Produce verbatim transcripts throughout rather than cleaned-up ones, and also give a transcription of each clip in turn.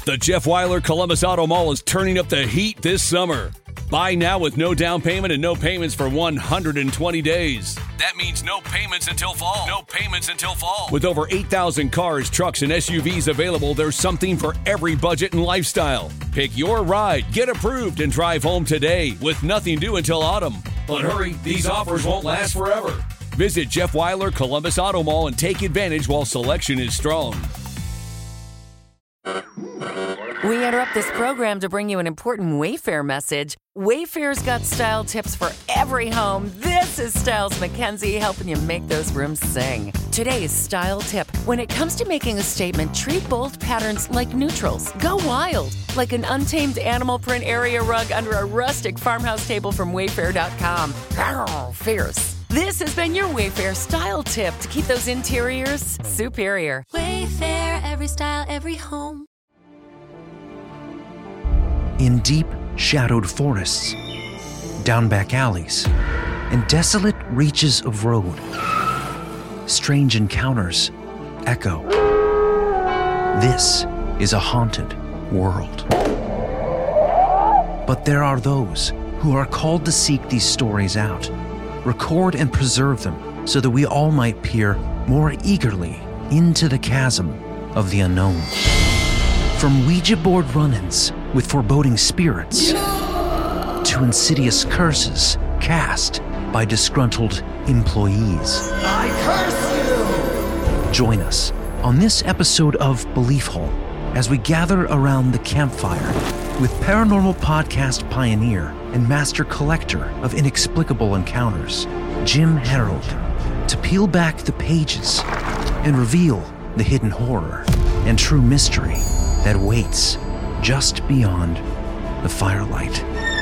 The Jeff Weiler Columbus Auto Mall is turning up the heat this summer. Buy now with no down payment and no payments for one hundred twenty days. That means no payments until fall. No payments until fall. With over eight thousand cars, trucks, and S U Vs available, there's something for every budget and lifestyle. Pick your ride, get approved, and drive home today with nothing due until autumn. But hurry, these offers won't last forever. Visit Jeff Weiler Columbus Auto Mall and take advantage while selection is strong. We interrupt this program to bring you an important Wayfair message. Wayfair's got style tips for every home. This is Styles McKenzie helping you make those rooms sing. Today's style tip. When it comes to making a statement, treat bold patterns like neutrals. Go wild, like an untamed animal print area rug under a rustic farmhouse table from Wayfair dot com. Arr, fierce. This has been your Wayfair style tip to keep those interiors superior. Wayfair, every style, every home. In deep, shadowed forests, down back alleys, and desolate reaches of road, strange encounters echo. This is a haunted world. But there are those who are called to seek these stories out, record and preserve them so that we all might peer more eagerly into the chasm of the unknown. From Ouija board run-ins with foreboding spirits to insidious curses cast by disgruntled employees. I curse you! Join us on this episode of Belief Hole as we gather around the campfire with paranormal podcast pioneer and master collector of inexplicable encounters, Jim Harold, to peel back the pages and reveal the hidden horror and true mystery that waits just beyond the firelight.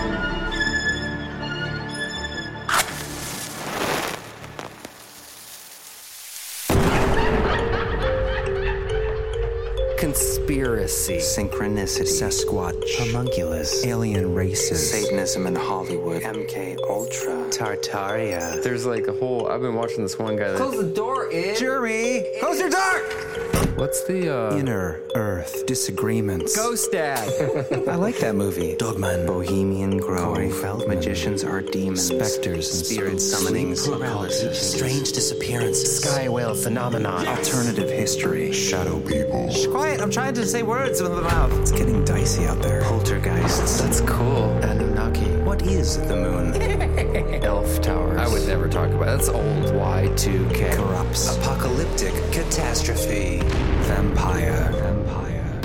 Conspiracy, synchronicity, Sasquatch, homunculus, alien races, Satanism in Hollywood, M K Ultra, Tartaria. There's like a whole. I've been watching this one guy. That, Close the door, Ed. Jeremy, Close your door! What's the uh Inner Earth Disagreements? Ghost Dad. I like that movie. Dogman, Bohemian Grove, Corey Feldman, Magicians Are Demons, Specters, and Spirit Summonings, Paralysis, Strange Disappearances, Sky Whale Phenomenon, Alternative History, Shadow People. Shh, quiet, I'm trying to say words with the mouth. It's getting dicey out there. Poltergeists. That's cool. Anunnaki. What is the moon? Elf Towers. I would never talk about it. That's old. Y two K. Corrupts. Apocalyptic Catastrophe. Vampire. Vampire.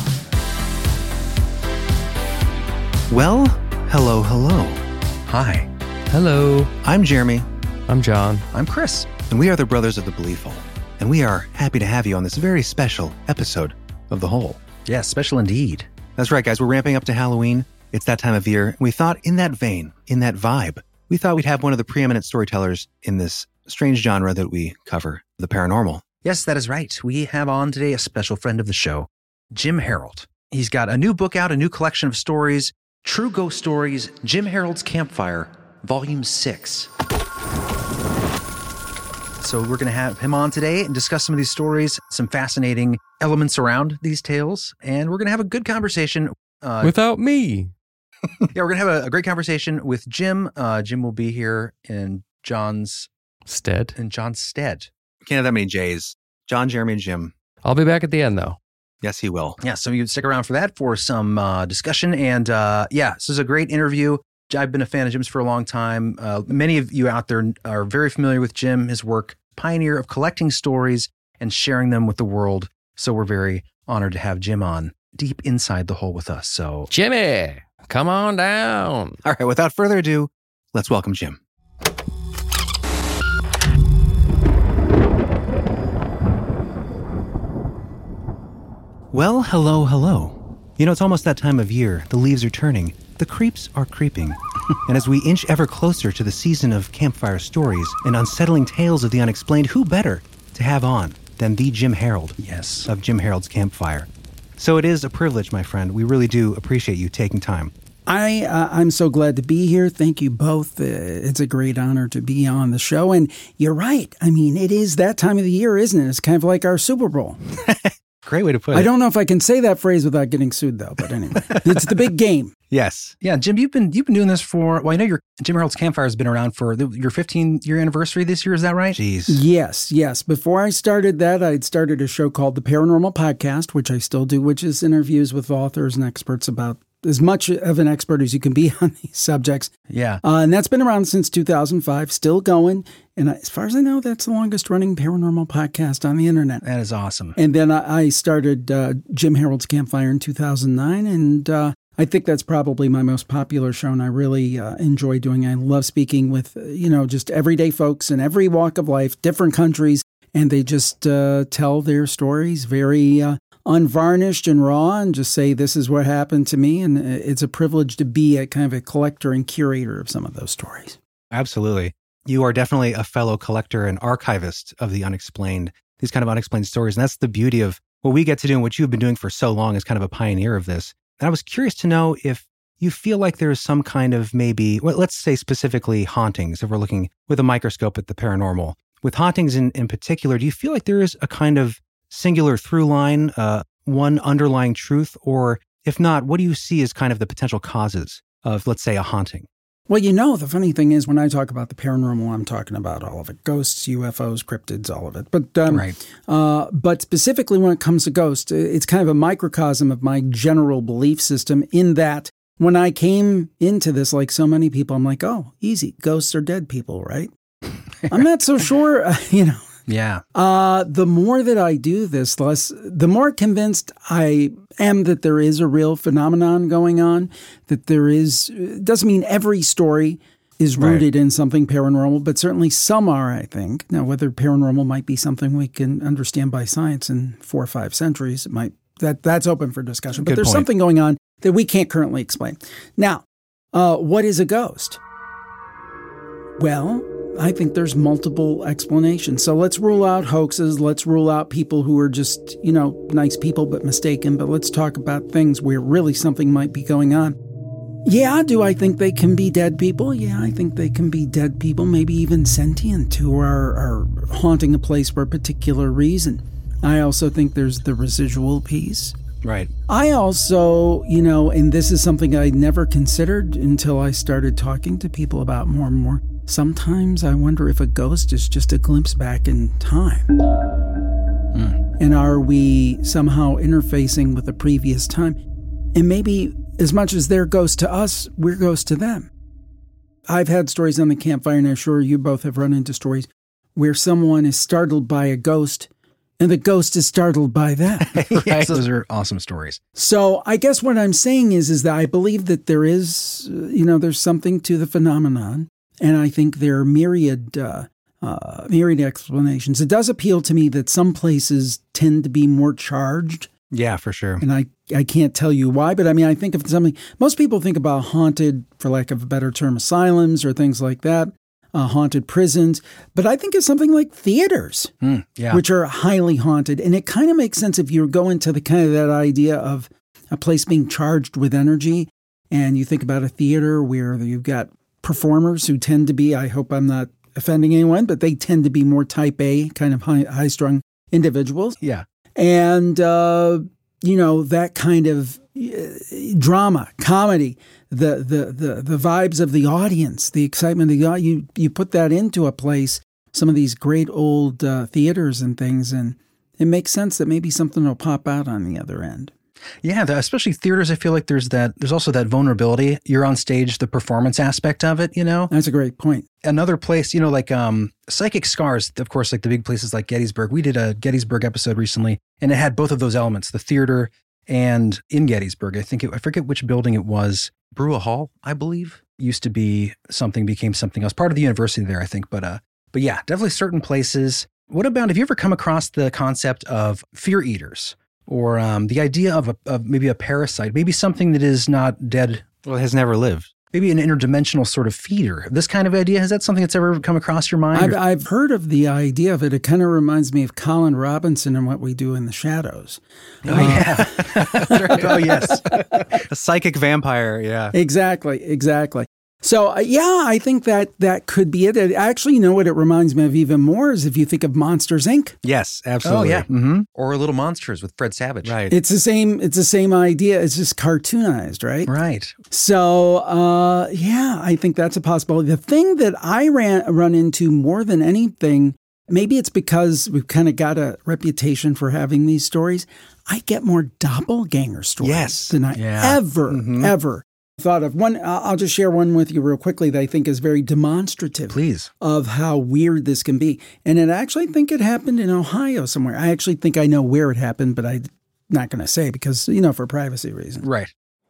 Well, hello, hello. Hi. Hello. I'm Jeremy. I'm John. I'm Chris. And we are the Brothers of the Belief Hole. And we are happy to have you on this very special episode of The Hole. Yes, special indeed. That's right, guys. We're ramping up to Halloween. It's that time of year. We thought in that vein, in that vibe, we thought we'd have one of the preeminent storytellers in this strange genre that we cover, the paranormal. Yes, that is right. We have on today a special friend of the show, Jim Harold. He's got a new book out, a new collection of stories, True Ghost Stories, Jim Harold's Campfire, Volume six. So we're going to have him on today and discuss some of these stories, some fascinating elements around these tales, and we're going to have a good conversation. Uh, Without me. Yeah, we're going to have a, a great conversation with Jim. Uh, Jim will be here in John's... Stead. In John's stead. We can't have that many J's. John, Jeremy, and Jim. I'll be back at the end, though. Yes, he will. Yeah, so you stick around for that for some uh, discussion. And uh, yeah, this is a great interview. I've been a fan of Jim's for a long time. Uh, many of you out there are very familiar with Jim, his work, pioneer of collecting stories and sharing them with the world. So we're very honored to have Jim on deep inside the hole with us. So Jimmy, come on down. All right, without further ado, let's welcome Jim. Well, hello, hello. You know, it's almost that time of year. The leaves are turning. The creeps are creeping. And as we inch ever closer to the season of campfire stories and unsettling tales of the unexplained, who better to have on than the Jim Harold, yes, of Jim Harold's Campfire. So it is a privilege, my friend. We really do appreciate you taking time. I, uh, I'm so glad to be here. Thank you both. Uh, it's a great honor to be on the show. And you're right. I mean, it is that time of the year, isn't it? It's kind of like our Super Bowl. Great way to put it. I don't know if I can say that phrase without getting sued, though. But anyway, it's the big game. Yes. Yeah, Jim, you've been you've been doing this for, well, I know your Jim Harold's Campfire has been around for the, your fifteen-year anniversary this year. Is that right? Jeez. Yes, yes. Before I started that, I'd started a show called The Paranormal Podcast, which I still do, which is interviews with authors and experts about as much of an expert as you can be on these subjects. Yeah. Uh, and that's been around since two thousand five, still going. And as far as I know, that's the longest running paranormal podcast on the internet. That is awesome. And then I, I started uh, Jim Harold's Campfire in two thousand nine, and uh, I think that's probably my most popular show, and I really uh, enjoy doing it. I love speaking with, uh, you know, just everyday folks in every walk of life, different countries, and they just uh, tell their stories very uh, unvarnished and raw, and just say, this is what happened to me. And it's a privilege to be a kind of a collector and curator of some of those stories. Absolutely. You are definitely a fellow collector and archivist of the unexplained, these kind of unexplained stories. And that's the beauty of what we get to do and what you've been doing for so long as kind of a pioneer of this. And I was curious to know if you feel like there's some kind of maybe, well, let's say specifically hauntings, if we're looking with a microscope at the paranormal. With hauntings in, in particular, do you feel like there is a kind of singular through line, uh, one underlying truth? Or if not, what do you see as kind of the potential causes of, let's say, a haunting? Well, you know, the funny thing is when I talk about the paranormal, I'm talking about all of it. Ghosts, U F Os, cryptids, all of it. But um, right. uh, but specifically when it comes to ghosts, it's kind of a microcosm of my general belief system in that when I came into this, like so many people, I'm like, oh, easy. Ghosts are dead people, right? I'm not so sure, uh, you know. Yeah. Uh, the more that I do this, less, the more convinced I am that there is a real phenomenon going on, that there is, it doesn't mean every story is rooted right. in something paranormal, but certainly some are, I think. Now, whether paranormal might be something we can understand by science in four or five centuries, it might, that that's open for discussion. But Good there's point. something going on that we can't currently explain. Now, uh, what is a ghost? Well, I think there's multiple explanations. So let's rule out hoaxes. Let's rule out people who are just, you know, nice people but mistaken. But let's talk about things where really something might be going on. Yeah, do I think they can be dead people? Yeah, I think they can be dead people, maybe even sentient, who are, are haunting a place for a particular reason. I also think there's the residual piece. Right. I also, you know, and this is something I never considered until I started talking to people about more and more. Sometimes I wonder if a ghost is just a glimpse back in time. Mm. And are we somehow interfacing with a previous time? And maybe as much as they're ghosts to us, we're ghosts to them. I've had stories on the campfire, and I'm sure you both have run into stories where someone is startled by a ghost and the ghost is startled by them. Right. Yes, those are awesome stories. So I guess what I'm saying is, is that I believe that there is, you know, there's something to the phenomenon. And I think there are myriad, uh, uh, myriad explanations. It does appeal to me that some places tend to be more charged. Yeah, for sure. And I, I can't tell you why, but I mean, I think of something, most people think about haunted, for lack of a better term, asylums or things like that, uh, haunted prisons. But I think of something like theaters, mm, yeah. which are highly haunted. And it kind of makes sense if you go into the kind of that idea of a place being charged with energy. And you think about a theater where you've got performers who tend to be, I hope I'm not offending anyone, but they tend to be more type A, kind of high, high-strung individuals. Yeah. And, uh, you know, that kind of uh, drama, comedy, the, the the the vibes of the audience, the excitement of the audience, you, you put that into a place, some of these great old uh, theaters and things, and it makes sense that maybe something will pop out on the other end. Yeah, the, especially theaters, I feel like there's that, there's also that vulnerability. You're on stage, the performance aspect of it, you know? That's a great point. Another place, you know, like um, Psychic Scars, of course, like the big places like Gettysburg. We did a Gettysburg episode recently, and it had both of those elements, the theater and in Gettysburg. I think, it, I forget which building it was. Brewer Hall, I believe, used to be something, became something else. Part of the university there, I think. But, uh, but yeah, definitely certain places. What about, have you ever come across the concept of fear eaters? Or um, the idea of, a, of maybe a parasite, maybe something that is not dead. Well, it has never lived. maybe an interdimensional sort of feeder. This kind of idea, is that something that's ever come across your mind? I've, I've heard of the idea of it. It kind of reminds me of Colin Robinson and What We Do in the Shadows. Oh, uh, yeah. That's right. Oh, yes. A psychic vampire, yeah. Exactly, exactly. So, uh, yeah, I think that that could be it. it. Actually, you know what it reminds me of even more is if you think of Monsters, Incorporated. Yes, absolutely. Oh, yeah. Mm-hmm. Or Little Monsters with Fred Savage. Right. It's the same. It's the same idea. It's just cartoonized, right? Right. So, uh, yeah, I think that's a possibility. The thing that I ran run into more than anything, maybe it's because we've kind of got a reputation for having these stories. I get more doppelganger stories Yes. than I Yeah. ever, Mhm. ever thought of. One, I'll just share one with you real quickly that I think is very demonstrative. Please. Of how weird this can be. And I actually think it happened in Ohio somewhere. I actually think I know where it happened, but I'm not going to say because, you know, for privacy reasons. Right.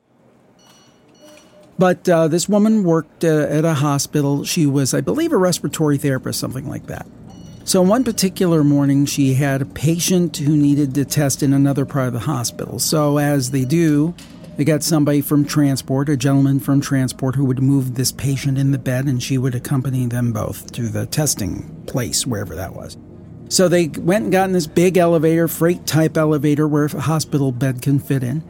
But uh, this woman worked uh, at a hospital. She was, I believe, a respiratory therapist, something like that. So one particular morning, she had a patient who needed to test in another part of the hospital. So as they do, they got somebody from transport, a gentleman from transport, who would move this patient in the bed, and she would accompany them both to the testing place, wherever that was. So they went and got in this big elevator, freight-type elevator, where a hospital bed can fit in.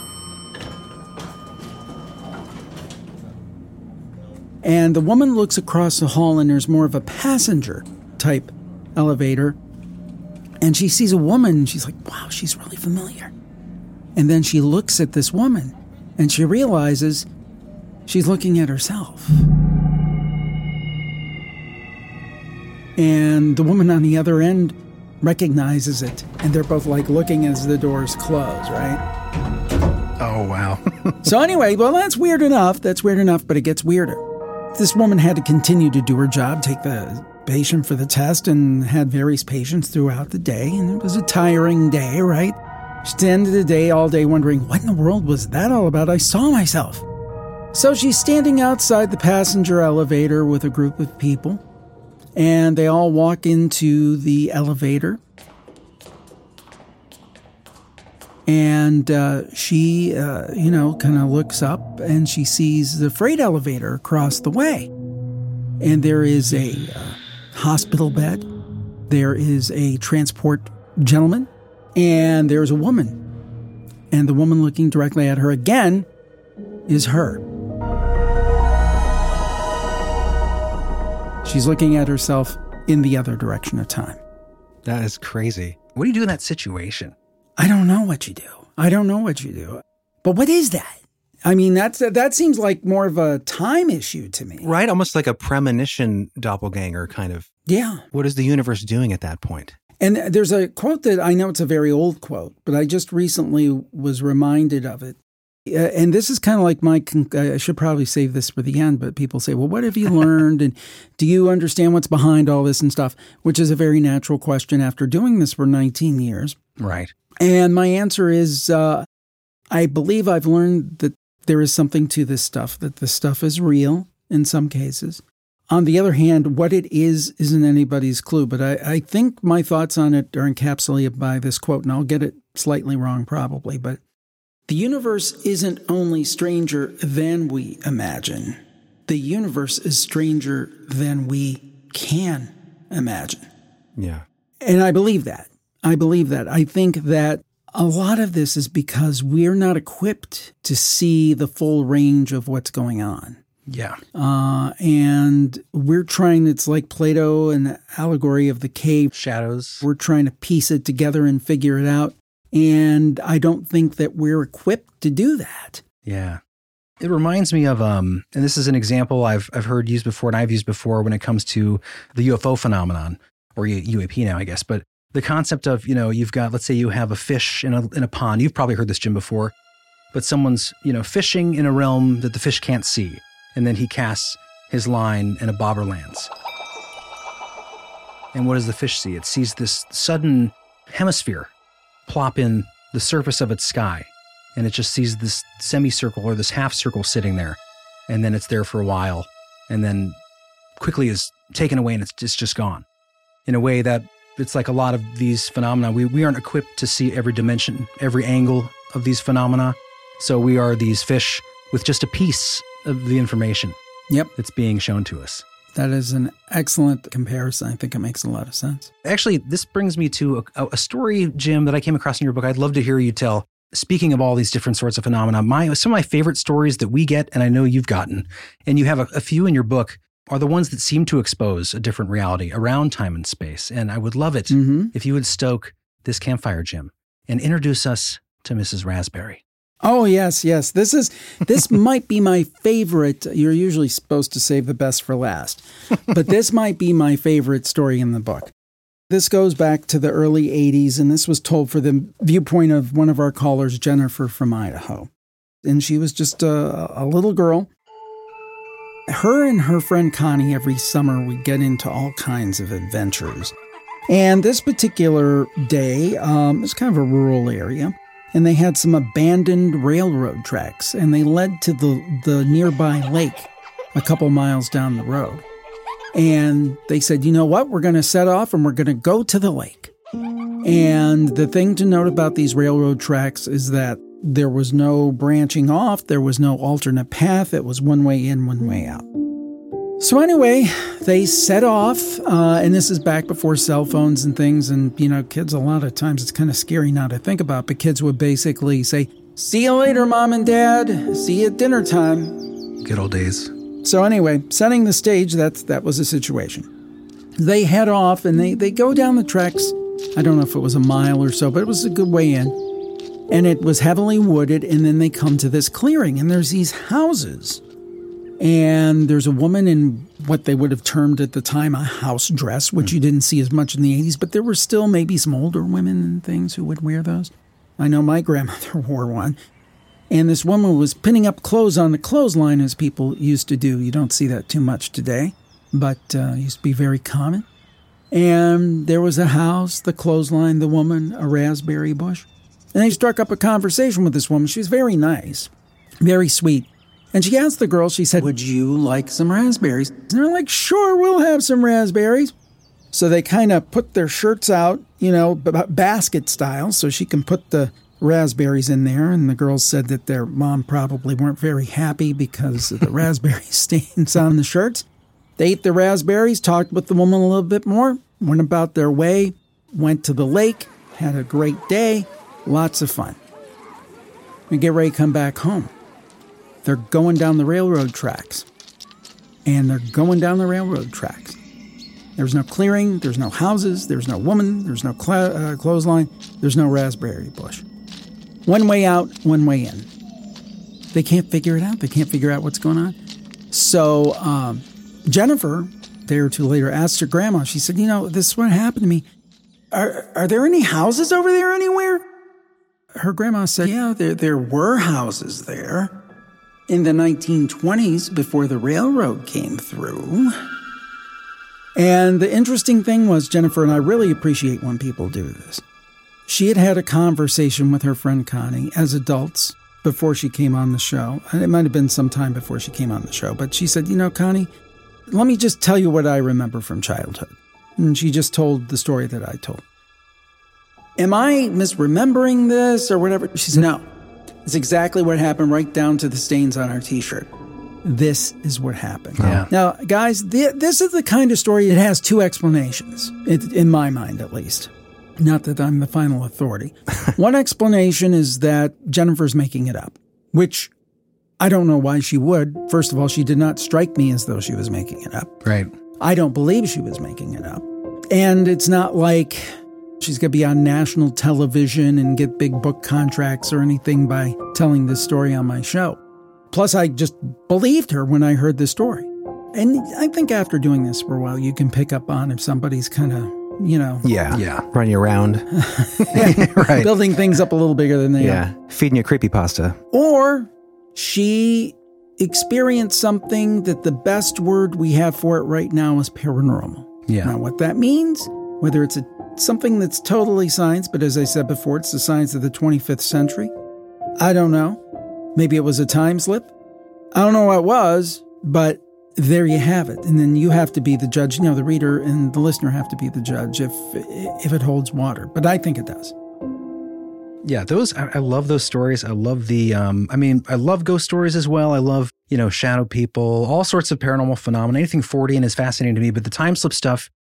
And the woman looks across the hall, and there's more of a passenger-type elevator. And she sees a woman, and she's like, wow, she's really familiar. And then she looks at this woman, and she realizes she's looking at herself. And the woman on the other end recognizes it, and they're both like looking as the doors close, right? Oh, wow. So anyway, well, that's weird enough. That's weird enough, but it gets weirder. This woman had to continue to do her job, take the patient for the test, and had various patients throughout the day, and it was a tiring day, right? She ended the day all day wondering, what in the world was that all about? I saw myself. So she's standing outside the passenger elevator with a group of people, and they all walk into the elevator. And uh, she, uh, you know, kind of looks up, and she sees the freight elevator across the way. And there is a uh, hospital bed. There is a transport gentleman. And there's a woman. And the woman looking directly at her again is her. She's looking at herself in the other direction of time. That is crazy. What do you do in that situation? I don't know what you do. I don't know what you do. But what is that? I mean, that's that seems like more of a time issue to me. Right? Almost like a premonition doppelganger kind of. Yeah. What is the universe doing at that point? And there's a quote that I know it's a very old quote, but I just recently was reminded of it. Uh, and this is kind of like my, con- I should probably save this for the end, but people say, well, what have you learned? And do you understand what's behind all this and stuff? Which is a very natural question after doing this for nineteen years. Right. And my answer is, uh, I believe I've learned that there is something to this stuff, that this stuff is real in some cases. On the other hand, what it is isn't anybody's clue, but I, I think my thoughts on it are encapsulated by this quote, and I'll get it slightly wrong probably, but the universe isn't only stranger than we imagine. The universe is stranger than we can imagine. Yeah. And I believe that. I believe that. I think that a lot of this is because we're not equipped to see the full range of what's going on. Yeah. Uh, and we're trying, it's like Plato and the allegory of the cave. Shadows. We're trying to piece it together and figure it out. And I don't think that we're equipped to do that. Yeah. It reminds me of, um, and this is an example I've I've heard used before and I've used before when it comes to the U F O phenomenon, or U A P now, I guess. But the concept of, you know, you've got, let's say you have a fish in a in a pond. You've probably heard this, Jim, before. But someone's, you know, fishing in a realm that the fish can't see. And then he casts his line and a bobber lands. And what does the fish see? It sees this sudden hemisphere plop in the surface of its sky. And it just sees this semicircle or this half circle sitting there. And then it's there for a while. And then quickly is taken away and it's just, just gone. In a way that it's like a lot of these phenomena. We, we aren't equipped to see every dimension, every angle of these phenomena. So we are these fish with just a piece of the information. Yep. That's being shown to us. That is an excellent comparison. I think it makes a lot of sense. Actually, this brings me to a, a story, Jim, that I came across in your book. I'd love to hear you tell. speaking of all these different sorts of phenomena, my some of my favorite stories that we get, and I know you've gotten, and you have a, a few in your book, are the ones that seem to expose a different reality around time and space. And I would love it Mm-hmm. if you would stoke this campfire, Jim, and introduce us to Missus Raspberry. Oh, yes, yes. This is this might be my favorite. You're usually supposed to save the best for last, but this might be my favorite story in the book. This goes back to the early eighties, and this was told for the viewpoint of one of our callers, Jennifer from Idaho. And she was just a, a little girl. Her and her friend Connie, every summer, would get into all kinds of adventures. And this particular day, um, it was kind of a rural area, and they had some abandoned railroad tracks, and they led to the, the nearby lake a couple miles down the road. And they said, you know what, we're going to set off and we're going to go to the lake. And the thing to note about these railroad tracks is that there was no branching off. There was no alternate path. It was one way in, one way out. So anyway, they set off, uh, and this is back before cell phones and things. And, you know, kids, a lot of times it's kind of scary now to think about, but kids would basically say, see you later, Mom and Dad. See you at dinner time. Good old days. So anyway, setting the stage, that's, that was the situation. They head off, and they, they go down the tracks. I don't know if it was a mile or so, but it was a good way in. And it was heavily wooded, and then they come to this clearing, and there's these houses. And there's a woman in what they would have termed at the time a house dress, which mm. you didn't see as much in the eighties, but there were still maybe some older women and things who would wear those. I know my grandmother wore one. And this woman was pinning up clothes on the clothesline, as people used to do. You don't see that too much today, but uh, used to be very common. And there was a house, the clothesline, the woman, a raspberry bush. And they struck up a conversation with this woman. She was very nice, very sweet. And she asked the girl, she said, would you like some raspberries? And they're like, sure, we'll have some raspberries. So they kind of put their shirts out, you know, b- basket style, so she can put the raspberries in there. And the girls said that their mom probably weren't very happy because of the raspberry stains on the shirts. They ate the raspberries, talked with the woman a little bit more, went about their way, went to the lake, had a great day, lots of fun. We get ready to come back home. They're going down the railroad tracks. And they're going down the railroad tracks. There's no clearing, there's no houses, there's no woman, there's no cl- uh, clothesline, there's no raspberry bush. One way out, one way in. They can't figure it out. They can't figure out what's going on. So um, Jennifer, a day or two later, asked her grandma, she said, you know, this is what happened to me. Are, are there any houses over there anywhere? Her grandma said, yeah, there, there were houses there. In the nineteen twenties, before the railroad came through. And the interesting thing was, Jennifer, and I really appreciate when people do this, she had had a conversation with her friend Connie as adults before she came on the show. And it might have been some time before she came on the show. But she said, you know, Connie, let me just tell you what I remember from childhood. And she just told the story that I told. Am I misremembering this or whatever? She said, no. It's exactly what happened, right down to the stains on our T-shirt. This is what happened. Yeah. Now, guys, th- this is the kind of story that has two explanations, it, in my mind at least. Not that I'm the final authority. One explanation is that Jennifer's making it up, which I don't know why she would. First of all, she did not strike me as though she was making it up. Right. I don't believe she was making it up. And it's not like she's going to be on national television and get big book contracts or anything by telling this story on my show. Plus, I just believed her when I heard the story. And I think after doing this for a while, you can pick up on if somebody's kind of, you know. Yeah. Yeah. Running you around. Right. Building things up a little bigger than they yeah. are. Feeding you creepypasta. Or she experienced something that the best word we have for it right now is paranormal. Yeah. Now, what that means, whether it's a something that's totally science, but as I said before, it's the science of the twenty-fifth century. I don't know. Maybe it was a time slip. I don't know what it was, but there you have it. And then you have to be the judge. You know, the reader and the listener have to be the judge if if it holds water. But I think it does. Yeah, those, I, I love those stories. I love the, um, I mean, I love ghost stories as well. I love, you know, shadow people, all sorts of paranormal phenomena. Anything Fortean is fascinating to me, but the time slip stuff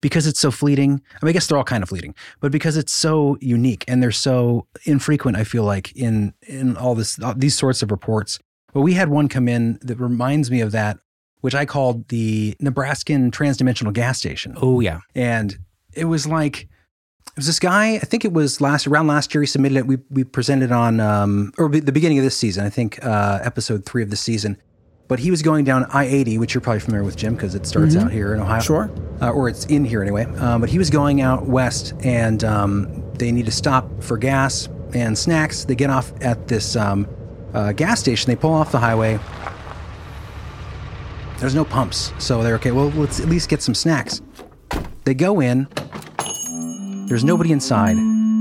because it's so fleeting. I mean, I guess they're all kind of fleeting, but because it's so unique and they're so infrequent, I feel like in in all this all these sorts of reports. But we had one come in that reminds me of that, which I called the Nebraskan Transdimensional Gas Station. Oh, yeah. And it was like, it was this guy, I think it was last around last year he submitted it. We we presented on, um, or the beginning of this season, I think uh, episode three of the season. But he was going down I eighty, which you're probably familiar with, Jim, because it starts Mm-hmm. out here in Ohio. Sure. Uh, or it's in here anyway. Um, but he was going out west, and um, they need to stop for gas and snacks. They get off at this um, uh, gas station. They pull off the highway. There's no pumps. So they're, okay, well, let's at least get some snacks. They go in. There's nobody inside.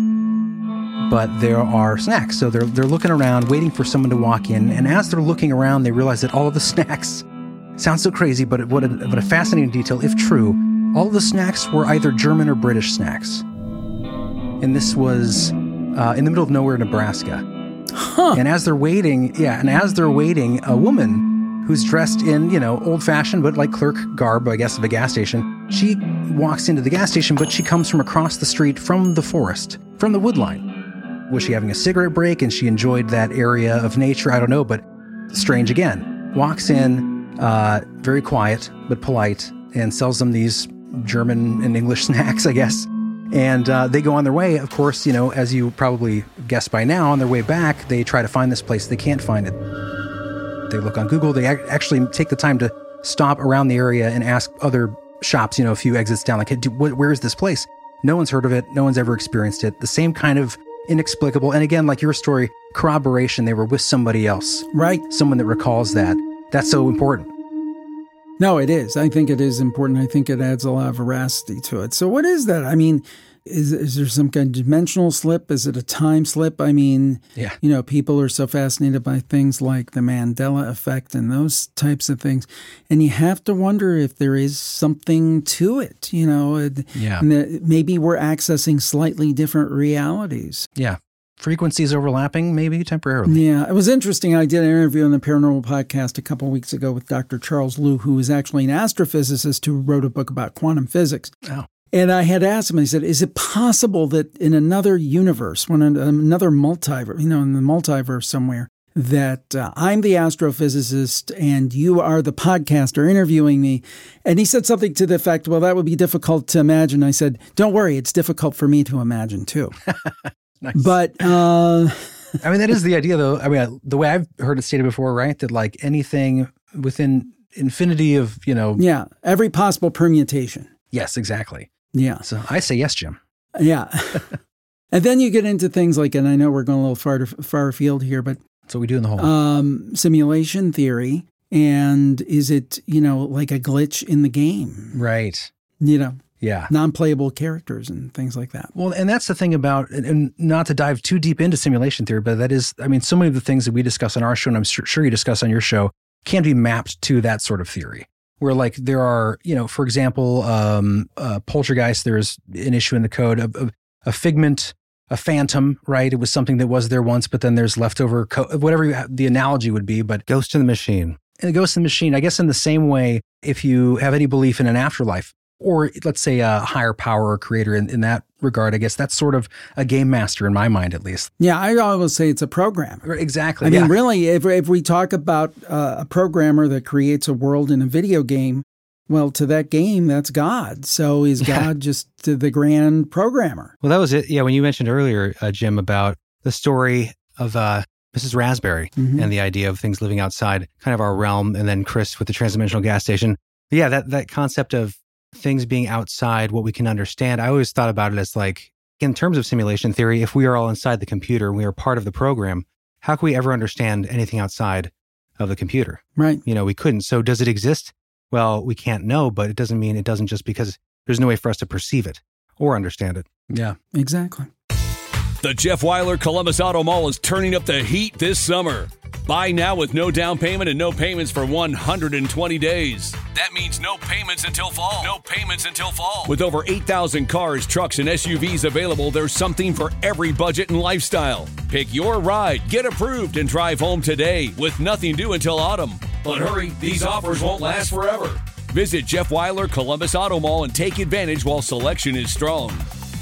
But there are snacks. So they're they're looking around, waiting for someone to walk in. And as they're looking around, they realize that all of the snacks, sounds so crazy, but what a, what a fascinating detail, if true, all of the snacks were either German or British snacks. And this was uh, in the middle of nowhere, Nebraska. Huh. And as they're waiting, yeah, and as they're waiting, a woman who's dressed in, you know, old-fashioned, but like clerk garb, I guess, of a gas station, she walks into the gas station, but she comes from across the street from the forest, from the woodline. Was she having a cigarette break and she enjoyed that area of nature? I don't know, but strange again. Walks in, uh, very quiet, but polite, and sells them these German and English snacks, I guess. And uh, they go on their way. Of course, you know, as you probably guessed by now, on their way back, they try to find this place. They can't find it. They look on Google. They ac- actually take the time to stop around the area and ask other shops, you know, a few exits down, like, hey, do, wh- where is this place? No one's heard of it. No one's ever experienced it. The same kind of inexplicable. And again, like your story, corroboration, they were with somebody else. Right. Someone that recalls that. That's so important. No, it is. I think it is important. I think it adds a lot of veracity to it. So what is that? I mean, is is there some kind of dimensional slip? Is it a time slip? I mean, yeah. you know, people are so fascinated by things like the Mandela effect and those types of things. And you have to wonder if there is something to it, you know, yeah. and that maybe we're accessing slightly different realities. Yeah. Frequencies overlapping, maybe temporarily. Yeah. It was interesting. I did an interview on the Paranormal Podcast a couple of weeks ago with Doctor Charles Liu, who is actually an astrophysicist who wrote a book about quantum physics. Oh. And I had asked him, I said, is it possible that in another universe, when another multiverse, you know, in the multiverse somewhere, that uh, I'm the astrophysicist and you are the podcaster interviewing me? And he said something to the effect, well, that would be difficult to imagine. I said, don't worry, it's difficult for me to imagine too. Nice. But, uh, I mean, that is the idea though. I mean, the way I've heard it stated before, right? That like anything within infinity of, you know. Yeah. Every possible permutation. Yes, exactly. Yeah. So I say yes, Jim. Yeah. And then you get into things like, and I know we're going a little far to, far afield here, but that's what we do in the hole. Um, simulation theory. And is it, you know, like a glitch in the game? Right. You know, yeah. non-playable characters and things like that. Well, and that's the thing about, and not to dive too deep into simulation theory, but that is, I mean, so many of the things that we discuss on our show, and I'm sure you discuss on your show, can be mapped to that sort of theory. Where like there are, you know, for example, um, uh, Poltergeist, there's an issue in the code of, of a figment, a phantom, right? It was something that was there once, but then there's leftover, co- whatever you have, the analogy would be. But Ghost in the Machine. And the Ghost in the Machine, I guess in the same way, if you have any belief in an afterlife, or let's say a higher power or creator in, in that regard, I guess that's sort of a game master in my mind, at least. Yeah, I always say it's a programmer. Exactly. I yeah. mean, really, if, if we talk about uh, a programmer that creates a world in a video game, well, to that game, that's God. So is yeah. God just the grand programmer? Well, that was it. Yeah, when you mentioned earlier, uh, Jim, about the story of uh, Missus Raspberry mm-hmm. and the idea of things living outside kind of our realm, and then Chris with the transdimensional gas station. But yeah, that that concept of things being outside what we can understand, I always thought about it as like, in terms of simulation theory, if we are all inside the computer and we are part of the program, how can we ever understand anything outside of the computer? Right. You know, we couldn't. So does it exist? Well, we can't know, but it doesn't mean it doesn't just because there's no way for us to perceive it or understand it. Yeah, exactly. The Jeff Weiler Columbus Auto Mall is turning up the heat this summer. Buy now with no down payment and no payments for one hundred twenty days. That means no payments until fall. No payments until fall. With over eight thousand cars, trucks, and S U Vs available, there's something for every budget and lifestyle. Pick your ride, get approved, and drive home today with nothing due until autumn. But hurry, these offers won't last forever. Visit Jeff Weiler Columbus Auto Mall and take advantage while selection is strong.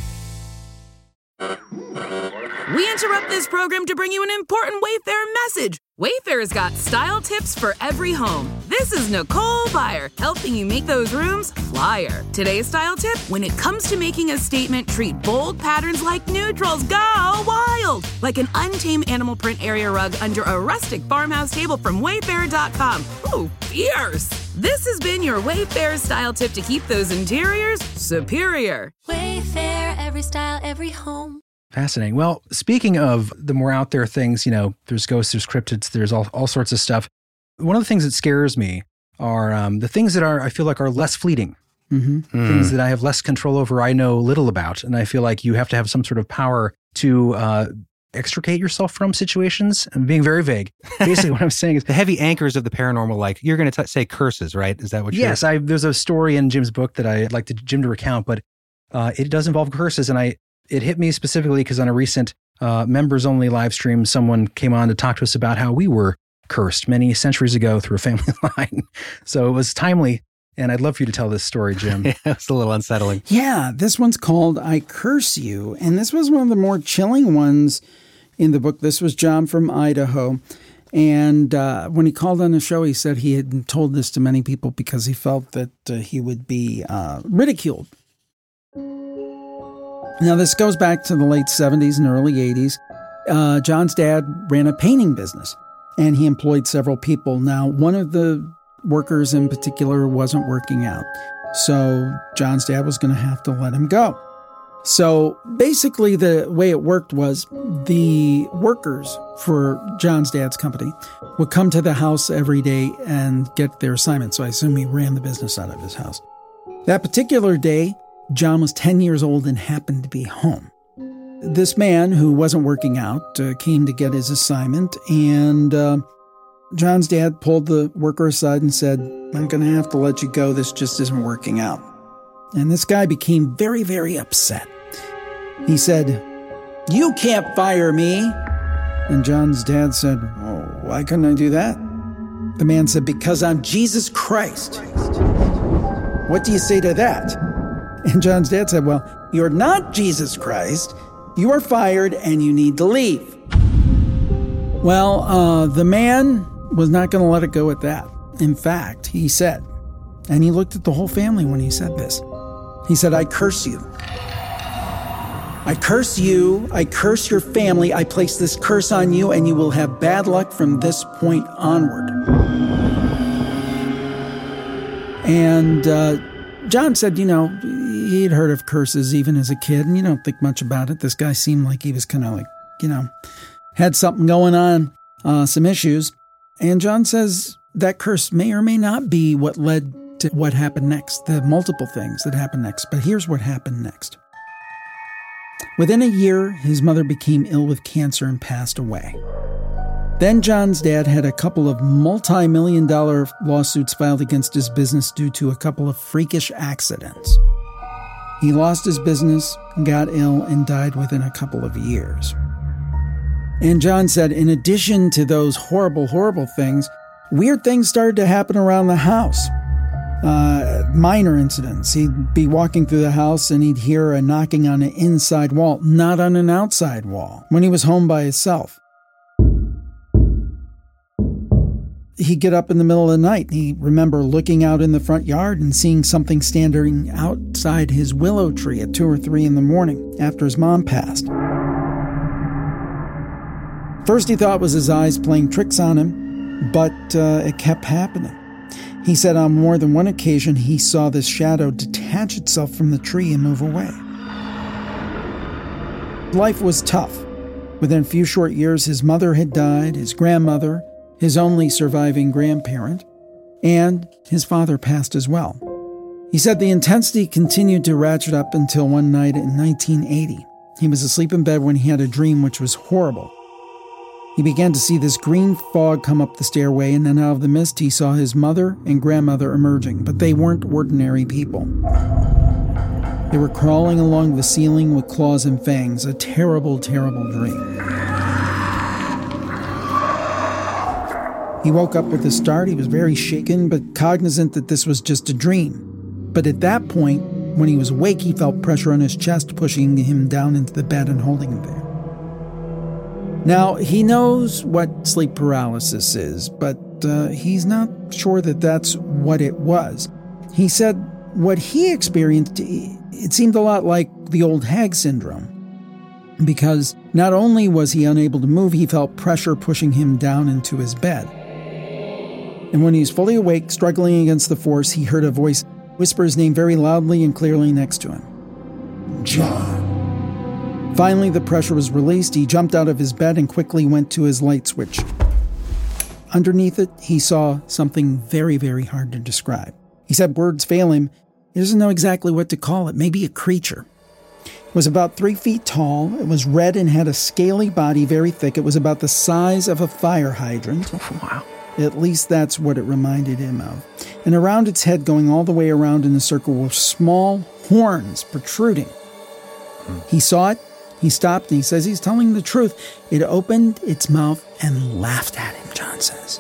We interrupt this program to bring you an important Wayfair message. Wayfair's got style tips for every home. This is Nicole Byer, helping you make those rooms flyer. Today's style tip: when it comes to making a statement, treat bold patterns like neutrals. Go wild! Like an untamed animal print area rug under a rustic farmhouse table from Wayfair dot com. Ooh, fierce! This has been your Wayfair style tip to keep those interiors superior. Wayfair, every style, every home. Fascinating. Well, speaking of the more out there things, you know, there's ghosts, there's cryptids, there's all, all sorts of stuff. One of the things that scares me are um, the things that are, I feel like, are less fleeting. Mm-hmm. Mm. Things that I have less control over, I know little about. And I feel like you have to have some sort of power to uh, extricate yourself from situations. I'm being very vague. Basically, what I'm saying is the heavy anchors of the paranormal, like you're going to say curses, right? Is that what you're Yes, I, there's a story in Jim's book that I'd like to, Jim to recount, but uh, it does involve curses. And I, it hit me specifically because on a recent uh, members only live stream, someone came on to talk to us about how we were cursed many centuries ago through a family line. So it was timely. And I'd love for you to tell this story, Jim. Yeah, it's a little unsettling. Yeah, this one's called I Curse You. And this was one of the more chilling ones in the book. This was John from Idaho. And uh, when he called on the show, he said he had told this to many people because he felt that uh, he would be uh, ridiculed. Now, this goes back to the late seventies and early eighties. Uh, John's dad ran a painting business, and he employed several people. Now, one of the workers in particular wasn't working out, so John's dad was going to have to let him go. So basically, the way it worked was the workers for John's dad's company would come to the house every day and get their assignment. So I assume he ran the business out of his house. That particular day, John was ten years old and happened to be home. This man who wasn't working out uh, came to get his assignment, and uh, John's dad pulled the worker aside and said, I'm going to have to let you go. This just isn't working out. And this guy became very, very upset. He said, you can't fire me. And John's dad said, oh, why couldn't I do that? The man said, because I'm Jesus Christ. What do you say to that? And John's dad said, well, you're not Jesus Christ. You are fired and you need to leave. Well, uh, the man was not going to let it go at that. In fact, he said, and he looked at the whole family when he said this, he said, I curse you. I curse you. I curse your family. I place this curse on you, and you will have bad luck from this point onward. And uh, John said, you know, he'd heard of curses even as a kid, and you don't think much about it. This guy seemed like he was kind of like, you know, had something going on, uh, some issues. And John says that curse may or may not be what led to what happened next, the multiple things that happened next. But here's what happened next. Within a year, his mother became ill with cancer and passed away. Then John's dad had a couple of multi-million dollar lawsuits filed against his business due to a couple of freakish accidents. He lost his business, got ill, and died within a couple of years. And John said, in addition to those horrible, horrible things, weird things started to happen around the house. Uh, minor incidents. He'd be walking through the house and he'd hear a knocking on an inside wall, not on an outside wall, when he was home by himself. He'd get up in the middle of the night and he'd remember looking out in the front yard and seeing something standing outside his willow tree at two or three in the morning after his mom passed. First he thought it was his eyes playing tricks on him, but uh, it kept happening. He said on more than one occasion he saw this shadow detach itself from the tree and move away. Life was tough. Within a few short years, his mother had died, his grandmother, his only surviving grandparent, and his father passed as well. He said the intensity continued to ratchet up until one night in nineteen eighty. He was asleep in bed when he had a dream which was horrible. He began to see this green fog come up the stairway, and then out of the mist he saw his mother and grandmother emerging, but they weren't ordinary people. They were crawling along the ceiling with claws and fangs, a terrible, terrible dream. He woke up with a start. He was very shaken, but cognizant that this was just a dream. But at that point, when he was awake, he felt pressure on his chest, pushing him down into the bed and holding him there. Now, he knows what sleep paralysis is, but uh, he's not sure that that's what it was. He said what he experienced, it seemed a lot like the old hag syndrome, because not only was he unable to move, he felt pressure pushing him down into his bed. And when he was fully awake, struggling against the force, he heard a voice whisper his name very loudly and clearly next to him. John. Finally, the pressure was released. He jumped out of his bed and quickly went to his light switch. Underneath it, he saw something very, very hard to describe. He said words fail him. He doesn't know exactly what to call it. Maybe a creature. It was about three feet tall. It was red and had a scaly body, very thick. It was about the size of a fire hydrant. Wow. At least that's what it reminded him of. And around its head, going all the way around in a circle, were small horns protruding. Hmm. He saw it. He stopped, and he says he's telling the truth. It opened its mouth and laughed at him, John says.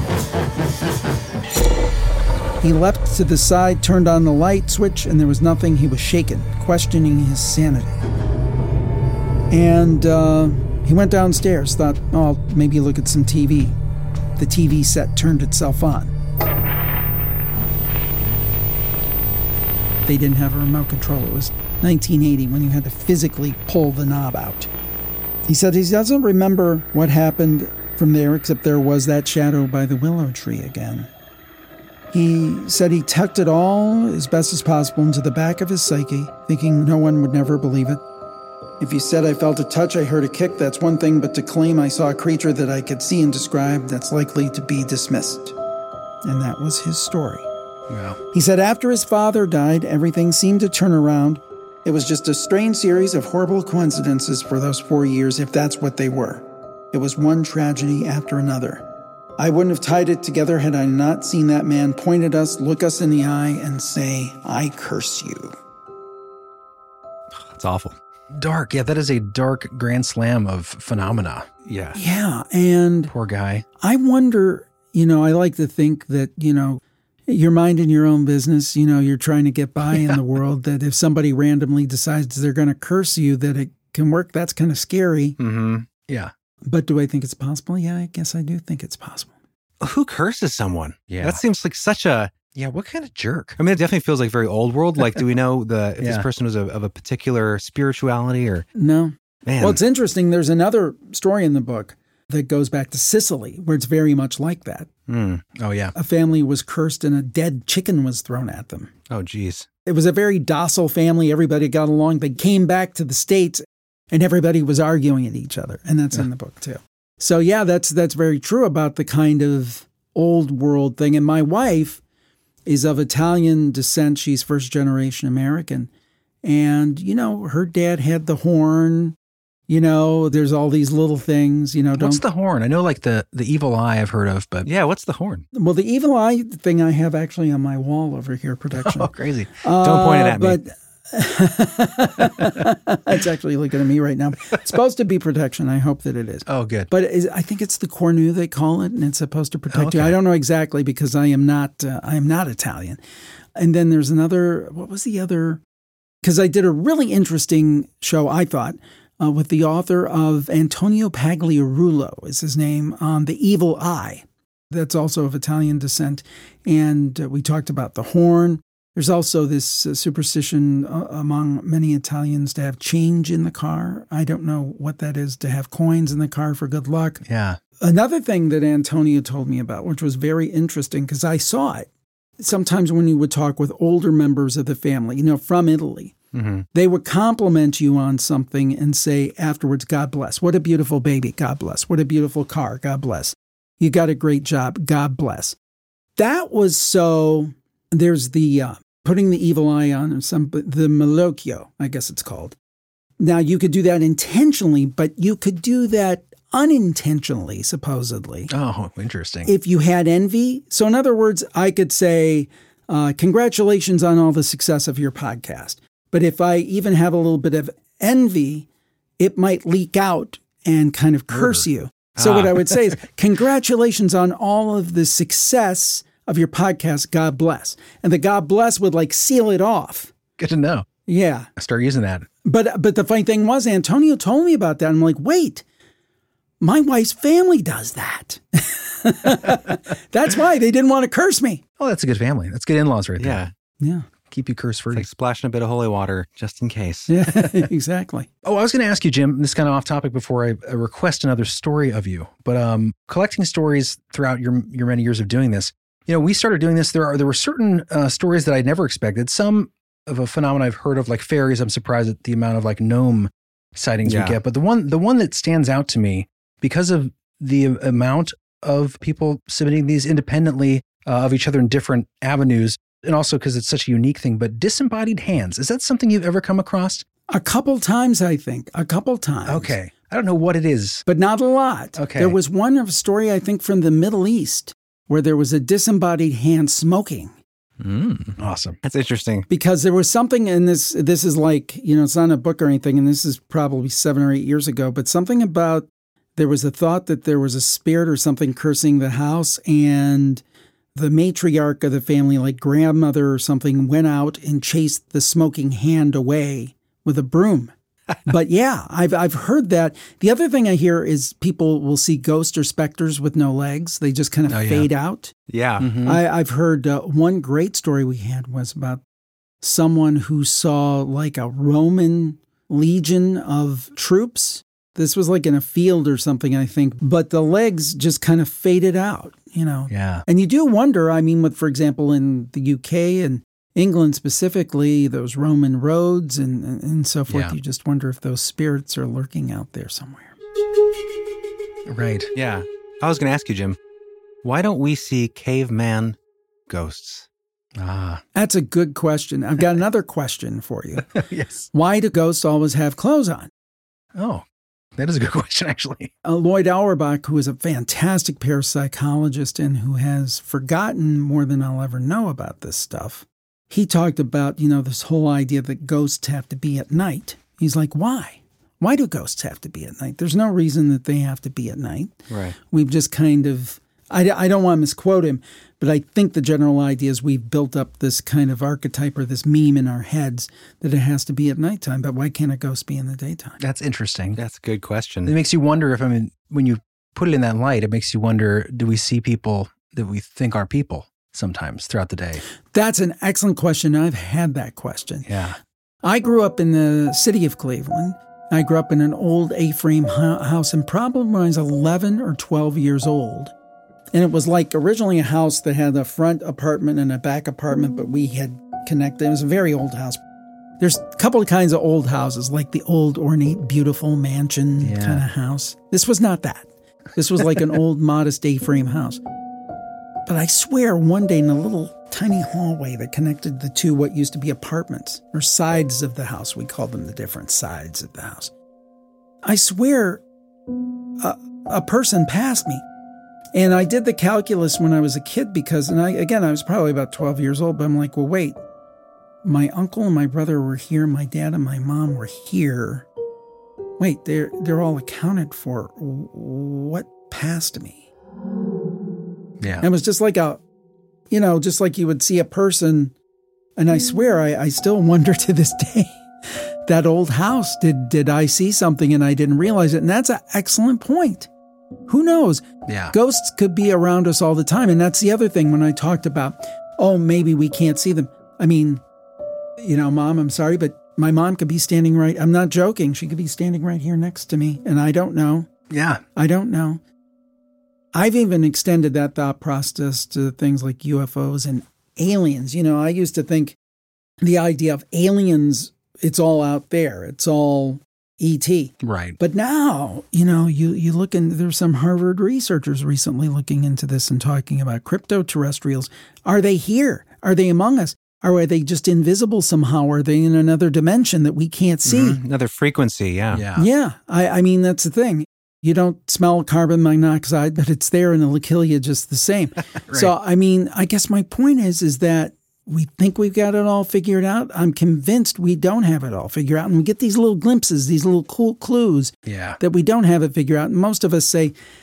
He leapt to the side, turned on the light switch, and there was nothing. He was shaken, questioning his sanity. And uh, he went downstairs, thought, oh, I'll maybe look at some T V. The T V set turned itself on. They didn't have a remote control. It was nineteen eighty when you had to physically pull the knob out. He said he doesn't remember what happened from there, except there was that shadow by the willow tree again. He said he tucked it all as best as possible into the back of his psyche, thinking no one would never believe it. If he said I felt a touch, I heard a kick, that's one thing, but to claim I saw a creature that I could see and describe, that's likely to be dismissed. And that was his story. Wow. He said after his father died, everything seemed to turn around. It was just a strange series of horrible coincidences for those four years, if that's what they were. It was one tragedy after another. I wouldn't have tied it together had I not seen that man point at us, look us in the eye, and say, I curse you. That's awful. Dark. Yeah, that is a dark grand slam of phenomena. Yeah. Yeah, and poor guy. I wonder, you know, I like to think that, you know, you're minding your own business, you know, you're trying to get by yeah. in the world, that if somebody randomly decides they're going to curse you, that it can work. That's kind of scary. Mm-hmm. Yeah. But do I think it's possible? Yeah, I guess I do think it's possible. Who curses someone? Yeah. That seems like such a... Yeah, what kind of jerk? I mean, it definitely feels like very old world. Like, do we know the if yeah. this person was a, of a particular spirituality or... No. Man. Well, it's interesting. There's another story in the book that goes back to Sicily, where it's very much like that. Mm. Oh, yeah. A family was cursed and a dead chicken was thrown at them. Oh, geez. It was a very docile family. Everybody got along. They came back to the States and everybody was arguing at each other. And that's yeah. in the book, too. So, yeah, that's that's very true about the kind of old world thing. And my wife is of Italian descent. She's first generation American. And, you know, her dad had the horn. You know, there's all these little things, you know. Don't... What's the horn? I know like the, the evil eye I've heard of, but... Yeah, what's the horn? Well, the evil eye thing I have actually on my wall over here, protection. Oh, crazy. Uh, Don't point it at me. But it's actually looking at me right now. It's supposed to be protection. I hope that it is. Oh, good. But it is, I think it's the cornu they call it, and it's supposed to protect okay. you. I don't know exactly because I am not. Uh, I am not Italian. And then there's another. What was the other? Because I did a really interesting show, I thought, uh, with the author of Antonio Pagliarulo is his name on The Evil Eye. That's also of Italian descent, and uh, we talked about the horn. There's also this uh, superstition uh, among many Italians to have change in the car. I don't know what that is, to have coins in the car for good luck. Yeah. Another thing that Antonio told me about, which was very interesting because I saw it, sometimes when you would talk with older members of the family, you know, from Italy, mm-hmm. they would compliment you on something and say afterwards, God bless. What a beautiful baby. God bless. What a beautiful car. God bless. You got a great job. God bless. That was so, there's the... Uh, putting the evil eye on, some the malocchio, I guess it's called. Now, you could do that intentionally, but you could do that unintentionally, supposedly. Oh, interesting. If you had envy. So in other words, I could say, uh, congratulations on all the success of your podcast. But if I even have a little bit of envy, it might leak out and kind of curse Murder. you. So Ah. what I would say is, congratulations on all of the success of your podcast. God bless. And the God bless would like seal it off. Good to know. Yeah. I start using that. But but the funny thing was, Antonio told me about that. I'm like, wait, my wife's family does that. That's why they didn't want to curse me. Oh, that's a good family. That's good in-laws right Yeah. there. Yeah. Keep you curse free. It's like splashing a bit of holy water just in case. Yeah, exactly. Oh, I was going to ask you, Jim, this is kind of off topic before I, I request another story of you, but um, collecting stories throughout your your many years of doing this, you know, we started doing this. There are there were certain uh, stories that I'd never expected. Some of a phenomenon I've heard of, like fairies. I'm surprised at the amount of like gnome sightings Yeah. we get. But the one the one that stands out to me because of the amount of people submitting these independently uh, of each other in different avenues, and also because it's such a unique thing. But disembodied hands, is that something you've ever come across? A couple times, I think. A couple times. Okay. I don't know what it is. But not a lot. Okay. There was one of a story, I think, from the Middle East where there was a disembodied hand smoking. Mm. Awesome. That's interesting. Because there was something in this, this is like, you know, it's not a book or anything, and this is probably seven or eight years ago, but something about there was a thought that there was a spirit or something cursing the house, and the matriarch of the family, like grandmother or something, went out and chased the smoking hand away with a broom. But yeah, I've I've heard that. The other thing I hear is people will see ghosts or specters with no legs. They just kind of Oh, yeah. fade out. Yeah. Mhm. I, I've heard uh, one great story we had was about someone who saw like a Roman legion of troops. This was like in a field or something, I think, but the legs just kind of faded out, you know. Yeah. And you do wonder, I mean, with, for example, in the U K and England specifically, those Roman roads and, and, and so forth, Yeah. you just wonder if those spirits are lurking out there somewhere. Right. Yeah. I was going to ask you, Jim, why don't we see caveman ghosts? Ah. That's a good question. I've got another question for you. Yes. Why do ghosts always have clothes on? Oh, that is a good question, actually. Uh, Lloyd Auerbach, who is a fantastic parapsychologist and who has forgotten more than I'll ever know about this stuff, he talked about, you know, this whole idea that ghosts have to be at night. He's like, why? Why do ghosts have to be at night? There's no reason that they have to be at night. Right. We've just kind of, I, I don't want to misquote him, but I think the general idea is we've built up this kind of archetype or this meme in our heads that it has to be at nighttime. But why can't a ghost be in the daytime? That's interesting. That's a good question. It makes you wonder if, I mean, when you put it in that light, it makes you wonder, do we see people that we think are people sometimes throughout the day? That's an excellent question. I've had that question. Yeah. I grew up in the city of Cleveland. I grew up in an old A-frame ho- house, and probably when I was eleven or twelve years old. And it was like originally a house that had a front apartment and a back apartment, but we had connected. It was a very old house. There's a couple of kinds of old houses, like the old, ornate, beautiful mansion Yeah. kind of house. This was not that. This was like an old, modest A-frame house. But I swear one day in a little tiny hallway that connected the two what used to be apartments, or sides of the house, we call them the different sides of the house. I swear a, a person passed me. And I did the calculus when I was a kid because, and I again, I was probably about twelve years old, but I'm like, well, wait, my uncle and my brother were here, my dad and my mom were here. Wait, they're, they're all accounted for. What passed me? Yeah. It was just like a, you know, just like you would see a person. And I swear, I, I still wonder to this day, that old house, did, did I see something and I didn't realize it? And that's an excellent point. Who knows? Yeah. Ghosts could be around us all the time. And that's the other thing when I talked about, oh, maybe we can't see them. I mean, you know, Mom, I'm sorry, but my mom could be standing right. I'm not joking. She could be standing right here next to me. And I don't know. Yeah. I don't know. I've even extended that thought process to things like U F Os and aliens. You know, I used to think the idea of aliens, it's all out there. It's all E T. Right. But now, you know, you, you look in, there's some Harvard researchers recently looking into this and talking about crypto-terrestrials. Are they here? Are they among us? Or are they just invisible somehow? Are they in another dimension that we can't see? Mm-hmm. Another frequency, yeah. Yeah. Yeah. I, I mean, that's the thing. You don't smell carbon monoxide, but it's there and it'll kill you just the same. Right. So, I mean, I guess my point is, is that we think we've got it all figured out. I'm convinced we don't have it all figured out. And we get these little glimpses, these little cool clues Yeah. that we don't have it figured out. And most of us say,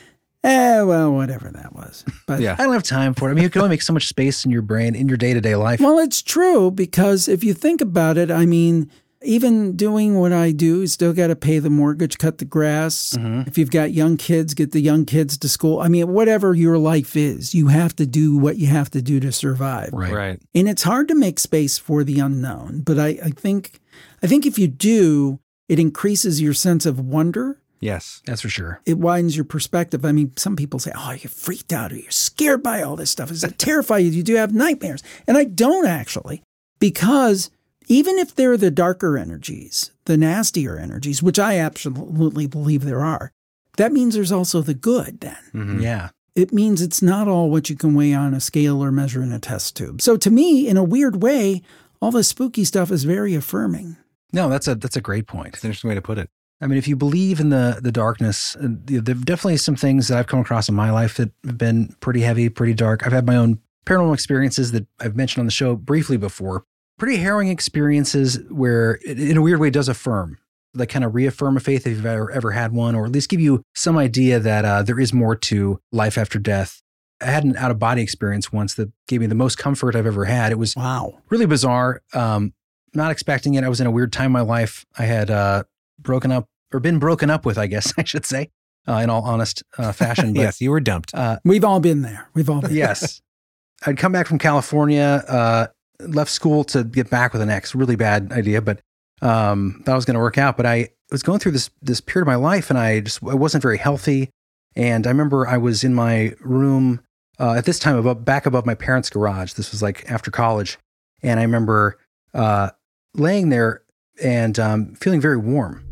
Eh, well, whatever that was. But yeah. I don't have time for it. I mean, you can only make so much space in your brain, in your day-to-day life. Well, it's true, because if you think about it, I mean, even doing what I do, you still got to pay the mortgage, cut the grass. Mm-hmm. If you've got young kids, get the young kids to school. I mean, whatever your life is, you have to do what you have to do to survive. Right. Right. And it's hard to make space for the unknown. But I, I think, I think if you do, it increases your sense of wonder. Yes, that's for sure. It widens your perspective. I mean, some people say, oh, you're freaked out or you're scared by all this stuff. Does it terrify you? You do have nightmares. And I don't actually, because even if they're the darker energies, the nastier energies, which I absolutely believe there are, that means there's also the good then. Mm-hmm. Yeah. It means it's not all what you can weigh on a scale or measure in a test tube. So to me, in a weird way, all the spooky stuff is very affirming. No, that's a that's a great point. It's an interesting way to put it. I mean, if you believe in the the darkness, uh, there are definitely some things that I've come across in my life that have been pretty heavy, pretty dark. I've had my own paranormal experiences that I've mentioned on the show briefly before. Pretty harrowing experiences where it, in a weird way, does affirm, like kind of reaffirm a faith if you've ever, ever had one, or at least give you some idea that uh, there is more to life after death. I had an out-of-body experience once that gave me the most comfort I've ever had. It was wow, really bizarre. Um, not expecting it. I was in a weird time in my life. I had uh, broken up, or been broken up with, I guess I should say, uh, in all honest uh, fashion. But, yes, you were dumped. Uh, We've all been there. We've all been yes. there. I'd come back from California, uh, left school to get back with an ex. Really bad idea, but um, thought it was going to work out. But I was going through this this period of my life, and I just I wasn't very healthy. And I remember I was in my room uh, at this time above, back above my parents' garage. This was like after college, and I remember uh, laying there and um, feeling very warm.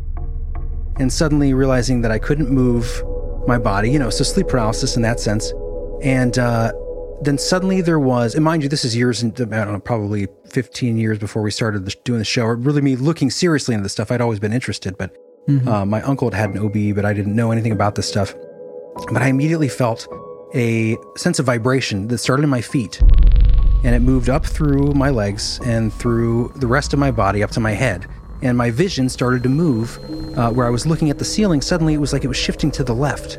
And suddenly realizing that I couldn't move my body, you know, so sleep paralysis in that sense. And uh, then suddenly there was, and mind you, this is years, and I don't know, probably fifteen years before we started the, doing the show, or really me looking seriously into this stuff. I'd always been interested, but mm-hmm. uh, my uncle had had an O B, but I didn't know anything about this stuff. But I immediately felt a sense of vibration that started in my feet, and it moved up through my legs and through the rest of my body up to my head. And my vision started to move uh, where I was looking at the ceiling. Suddenly it was like it was shifting to the left.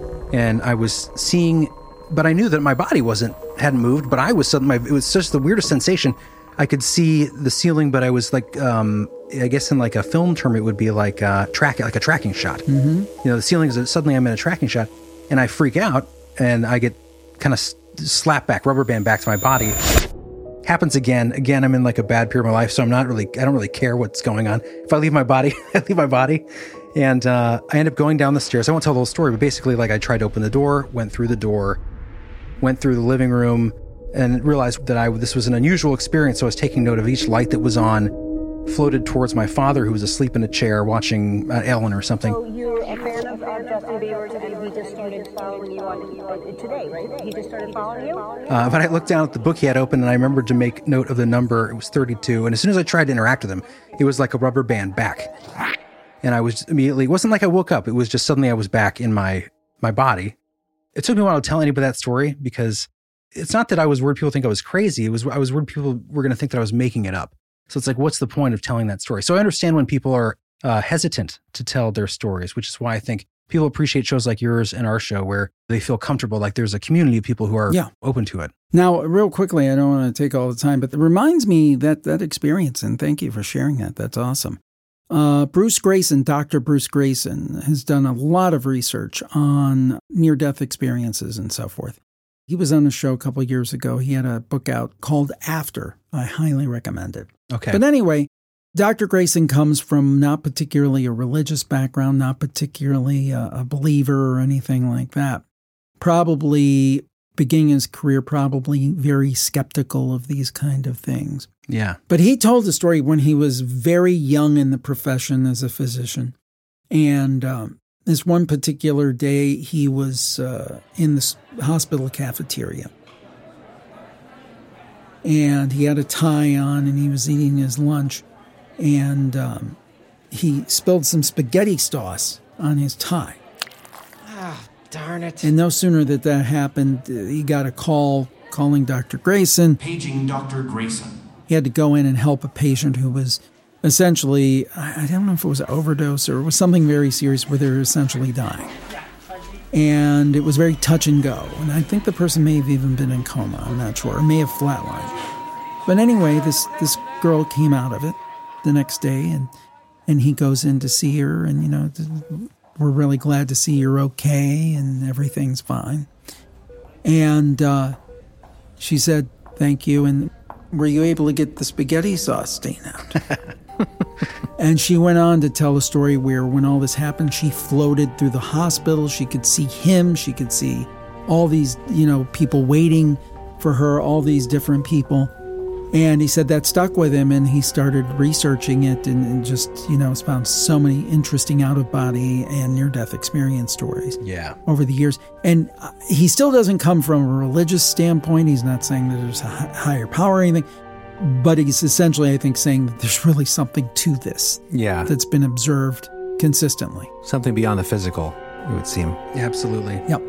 And I was seeing, but I knew that my body wasn't, hadn't moved, but I was suddenly, it was just the weirdest sensation. I could see the ceiling, but I was like, um, I guess in like a film term, it would be like a track, like a tracking shot. Mm-hmm. You know, the ceiling is, suddenly I'm in a tracking shot, and I freak out and I get kind of slapped back, rubber band back to my body. Happens again. Again, I'm in like a bad period of my life, so I'm not really, I don't really care what's going on. If I leave my body, I leave my body. And uh, I end up going down the stairs. I won't tell the whole story, but basically like I tried to open the door, went through the door, went through the living room, and realized that I this was an unusual experience. So I was taking note of each light that was on, floated towards my father, who was asleep in a chair watching uh, Ellen or something. So you're a fan of, of Justin Bieber, and he just started following you on uh, today, right? He just started following you? Uh, but I looked down at the book he had open, and I remembered to make note of the number. It was thirty-two. And as soon as I tried to interact with him, it was like a rubber band back. And I was immediately, it wasn't like I woke up. It was just suddenly I was back in my, my body. It took me a while to tell anybody that story, because it's not that I was worried people think I was crazy. It was, I was worried people were going to think that I was making it up. So it's like, what's the point of telling that story? So I understand when people are uh, hesitant to tell their stories, which is why I think people appreciate shows like yours and our show, where they feel comfortable, like there's a community of people who are yeah. open to it. Now, real quickly, I don't want to take all the time, but it reminds me that that experience, and thank you for sharing that. That's awesome. Uh, Bruce Greyson, Doctor Bruce Greyson, has done a lot of research on near-death experiences and so forth. He was on a show a couple of years ago. He had a book out called After. I highly recommend it. Okay. But anyway, Doctor Greyson comes from not particularly a religious background, not particularly a, a believer or anything like that. Probably beginning his career, probably very skeptical of these kind of things. Yeah. But he told the story when he was very young in the profession as a physician. And um, this one particular day, he was uh, in the hospital cafeteria. And he had a tie on, and he was eating his lunch. And um, he spilled some spaghetti sauce on his tie. Ah, darn it. And no sooner that that happened, he got a call calling Doctor Greyson. Paging Doctor Greyson. He had to go in and help a patient who was essentially, I don't know if it was an overdose or it was something very serious where they were essentially dying. And it was very touch and go. And I think the person may have even been in coma. I'm not sure. Or may have flatlined. But anyway, this, this girl came out of it the next day, and, and he goes in to see her, and, you know, we're really glad to see you're okay, and everything's fine. And uh, she said, thank you, and were you able to get the spaghetti sauce stain out? And she went on to tell a story where when all this happened, she floated through the hospital. She could see him. She could see all these, you know, people waiting for her, all these different people. And he said that stuck with him, and he started researching it and, and just, you know, has found so many interesting out-of-body and near-death experience stories yeah. over the years. And he still doesn't come from a religious standpoint. He's not saying that there's a higher power or anything. But he's essentially, I think, saying that there's really something to this yeah. that's been observed consistently. Something beyond the physical, it would seem. Absolutely. Yep.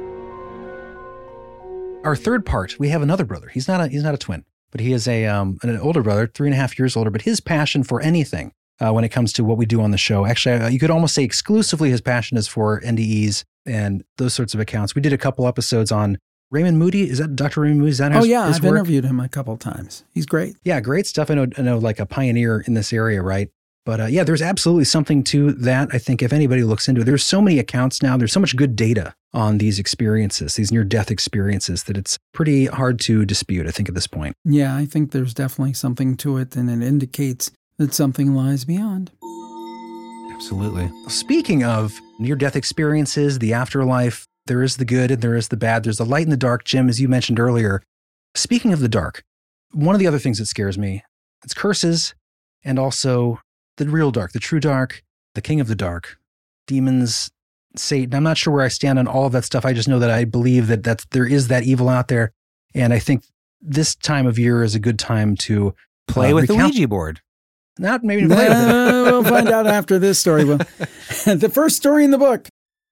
Our third part, we have another brother. He's not a he's not a twin, but he is a um, an older brother, three and a half years older. But his passion for anything uh, when it comes to what we do on the show, actually, uh, you could almost say exclusively his passion is for N D Es and those sorts of accounts. We did a couple episodes on Raymond Moody. Is that Doctor Raymond Moody? Is that his, oh, yeah. his I've work? interviewed him a couple of times. He's great. Yeah, great stuff. I know, I know like a pioneer in this area, right? But uh, yeah, there's absolutely something to that. I think if anybody looks into it, there's so many accounts now. There's so much good data on these experiences, these near-death experiences, that it's pretty hard to dispute, I think, at this point. Yeah, I think there's definitely something to it, and it indicates that something lies beyond. Absolutely. Speaking of near-death experiences, the afterlife, there is the good and there is the bad. There's the light and the dark, Jim, as you mentioned earlier. Speaking of the dark, one of the other things that scares me, it's curses and also the real dark, the true dark, the king of the dark, demons, Satan. I'm not sure where I stand on all of that stuff. I just know that I believe that that's, there is that evil out there. And I think this time of year is a good time to play uh, with recount- the Ouija board. Not maybe play with it. We'll find out after this story. Well, the first story in the book.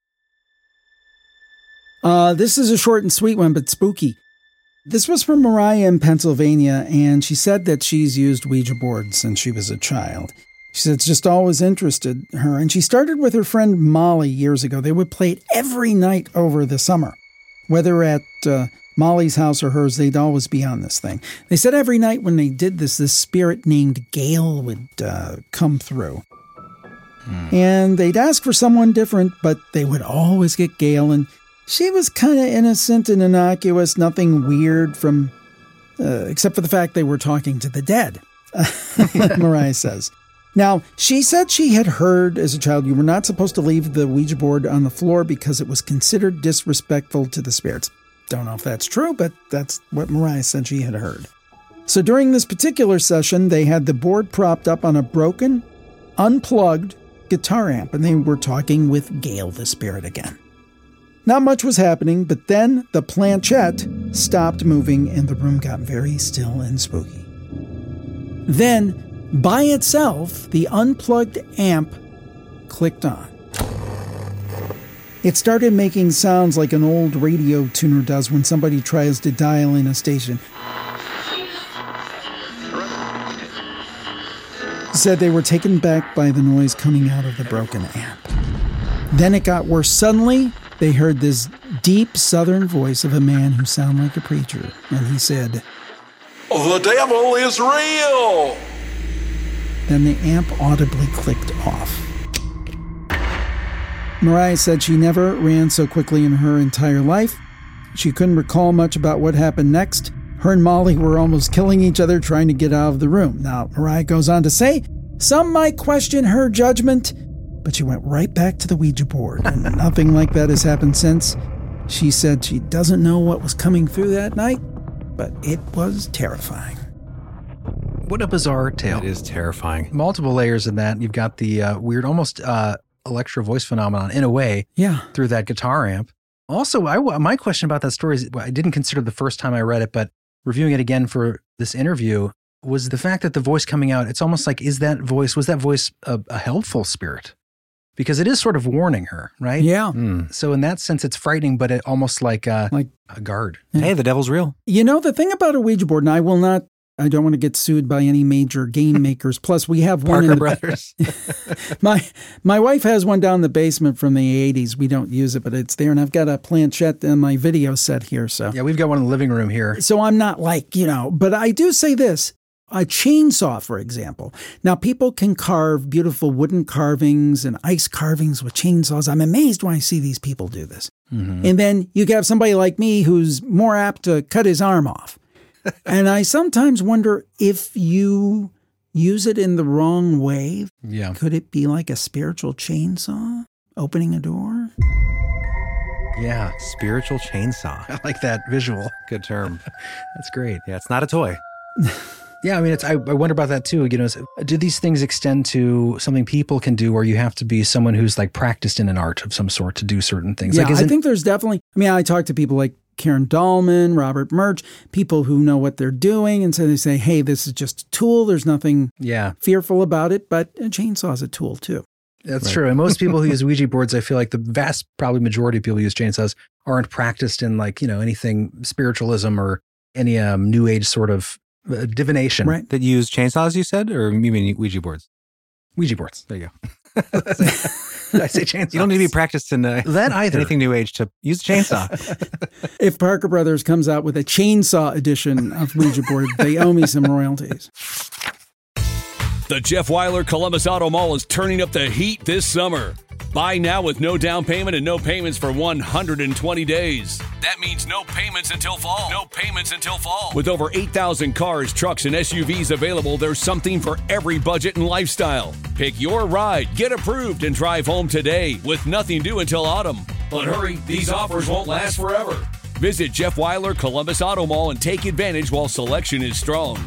Uh, this is a short and sweet one, but spooky. This was from Mariah in Pennsylvania, and she said that she's used Ouija boards since she was a child. She said it's just always interested her, and she started with her friend Molly years ago. They would play it every night over the summer. Whether at uh, Molly's house or hers, they'd always be on this thing. They said every night when they did this, this spirit named Gail would uh, come through. Hmm. And they'd ask for someone different, but they would always get Gail, and she was kind of innocent and innocuous, nothing weird from, uh, except for the fact they were talking to the dead, Mariah says. Now, she said she had heard as a child you were not supposed to leave the Ouija board on the floor because it was considered disrespectful to the spirits. Don't know if that's true, but that's what Mariah said she had heard. So during this particular session, they had the board propped up on a broken, unplugged guitar amp, and they were talking with Gail, the spirit, again. Not much was happening, but then the planchette stopped moving and the room got very still and spooky. Then, by itself, the unplugged amp clicked on. It started making sounds like an old radio tuner does when somebody tries to dial in a station. Said they were taken back by the noise coming out of the broken amp. Then it got worse. Suddenly, they heard this deep southern voice of a man who sounded like a preacher, and he said, "The devil is real!" Then the amp audibly clicked off. Mariah said she never ran so quickly in her entire life. She couldn't recall much about what happened next. Her and Molly were almost killing each other trying to get out of the room. Now, Mariah goes on to say, some might question her judgment, but she went right back to the Ouija board, and nothing like that has happened since. She said she doesn't know what was coming through that night, but it was terrifying. What a bizarre tale. It is terrifying. Multiple layers in that. You've got the uh, weird, almost uh, electro voice phenomenon in a way yeah. through that guitar amp. Also, I, my question about that story is, I didn't consider the first time I read it, but reviewing it again for this interview was the fact that the voice coming out, it's almost like, is that voice, was that voice a, a helpful spirit? Because it is sort of warning her, right? Yeah. Mm. So in that sense, it's frightening, but it almost like a, like a guard. Hey, the devil's real. You know, the thing about a Ouija board, and I will not I don't want to get sued by any major game makers. Plus, we have one Parker in Brothers. my my wife has one down in the basement from the eighties. We don't use it, but it's there. And I've got a planchette in my video set here. So Yeah, we've got one in the living room here. So I'm not like, you know, but I do say this. A chainsaw, for example. Now, people can carve beautiful wooden carvings and ice carvings with chainsaws. I'm amazed when I see these people do this. Mm-hmm. And then you have somebody like me who's more apt to cut his arm off. And I sometimes wonder if you use it in the wrong way. Yeah. Could it be like a spiritual chainsaw opening a door? Yeah. Spiritual chainsaw. I like that visual. Good term. That's great. Yeah, it's not a toy. Yeah, I mean, it's. I, I wonder about that too. You know, do these things extend to something people can do, or you have to be someone who's like practiced in an art of some sort to do certain things? Yeah, like, I think there's definitely. I mean, I talk to people like Karen Dahlman, Robert Murch, people who know what they're doing, and so they say, "Hey, this is just a tool. There's nothing yeah. fearful about it." But a chainsaw is a tool too. That's right. true. And most people who use Ouija boards, I feel like the vast, probably majority of people who use chainsaws aren't practiced in like you know anything spiritualism or any um, new age sort of. Uh, divination. Right. That use chainsaws, you said? Or you mean Ouija boards? Ouija boards. There you go. Did I say chainsaws? You don't need to be practiced in uh, that either. anything new age to use a chainsaw. If Parker Brothers comes out with a chainsaw edition of Ouija board, they owe me some royalties. The Jeff Weiler Columbus Auto Mall is turning up the heat this summer. Buy now with no down payment and no payments for one hundred twenty days. That means no payments until fall. No payments until fall. With over eight thousand cars, trucks, and S U Vs available, there's something for every budget and lifestyle. Pick your ride, get approved, and drive home today with nothing due until autumn. But hurry, these offers won't last forever. Visit Jeff Weiler Columbus Auto Mall and take advantage while selection is strong.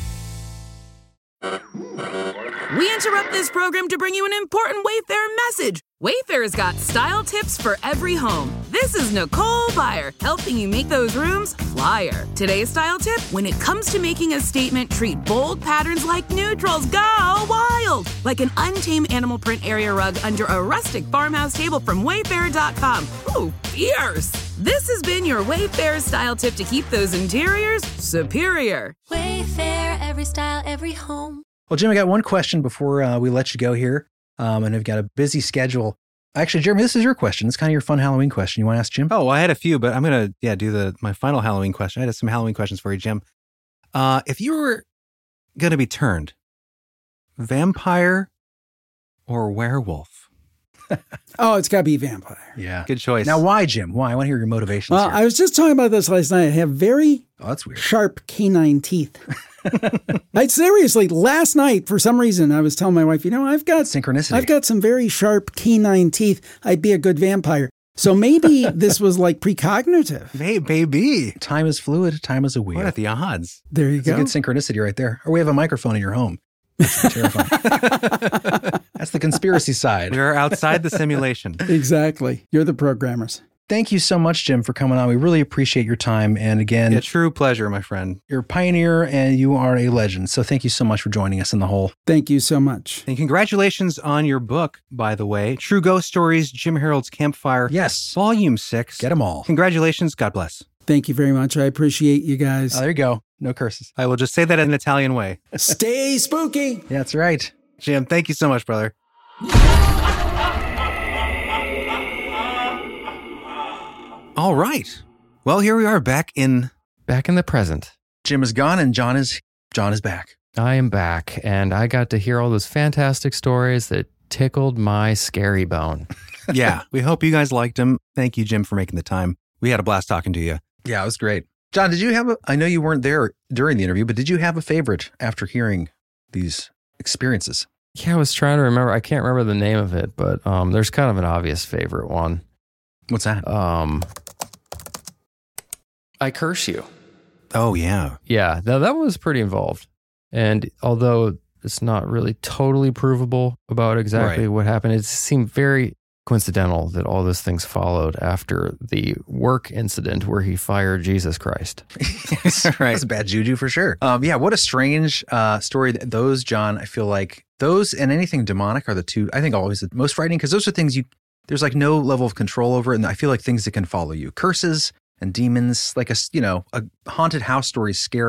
We interrupt this program to bring you an important Wayfair message. Wayfair's got style tips for every home. This is Nicole Byer, helping you make those rooms flyer. Today's style tip, when it comes to making a statement, treat bold patterns like neutrals. Go wild! Like an untamed animal print area rug under a rustic farmhouse table from Wayfair dot com. Ooh, fierce! This has been your Wayfair style tip to keep those interiors superior. Wayfair, every style, every home. Well, Jim, I got one question before uh, we let you go here. Um, and I've got a busy schedule. Actually, Jeremy, this is your question. It's kind of your fun Halloween question. You want to ask Jim? Oh, well, I had a few, but I'm going to, yeah, do the my final Halloween question. I had some Halloween questions for you, Jim. Uh, if you were going to be turned, vampire or werewolf? Oh, it's got to be vampire. Yeah. Good choice. Now, why, Jim? Why? I want to hear your motivations Well, here. I was just talking about this last night. I have very oh, that's weird. sharp canine teeth. I seriously, last night, for some reason, I was telling my wife, you know, I've got synchronicity. I've got some very sharp canine teeth. I'd be a good vampire. So maybe this was like precognitive. Hey, baby. Time is fluid. Time is a wheel. What are the odds? There you It's go. a good synchronicity right there. Or we have a microphone in your home. That's terrifying. That's the conspiracy side. We're outside the simulation. Exactly. You're the programmers. Thank you so much, Jim, for coming on. We really appreciate your time. And again, A true pleasure, my friend. you're a pioneer and you are a legend. So thank you so much for joining us in the hole. Thank you so much. And congratulations on your book, by the way. True Ghost Stories, Jim Harold's Campfire. Yes. Volume six. Get them all. Congratulations. God bless. Thank you very much. I appreciate you guys. Oh, there you go. No curses. I will just say that in an Italian way. Stay spooky. Yeah, that's right. Jim, thank you so much, brother. All right. Well, here we are back in... Back in the present. Jim is gone and John is John is back. I am back, and I got to hear all those fantastic stories that tickled my scary bone. Yeah, we hope you guys liked them. Thank you, Jim, for making the time. We had a blast talking to you. Yeah, it was great. John, did you have a, I know you weren't there during the interview, but did you have a favorite after hearing these experiences? Yeah, I was trying to remember. I can't remember the name of it, but um, there's kind of an obvious favorite one. What's that? Um, I Curse You. Oh, yeah. Yeah, that, that was pretty involved. And although it's not really totally provable about exactly Right. what happened, it seemed very coincidental that all those things followed after the work incident where he fired Jesus Christ. Right. That's bad juju for sure. Um, yeah, what a strange uh, story. Those, John, I feel like those and anything demonic are the two, I think, always the most frightening because those are things you, there's like no level of control over it. And I feel like things that can follow you. Curses and demons, like a, you know, a haunted house story is scary.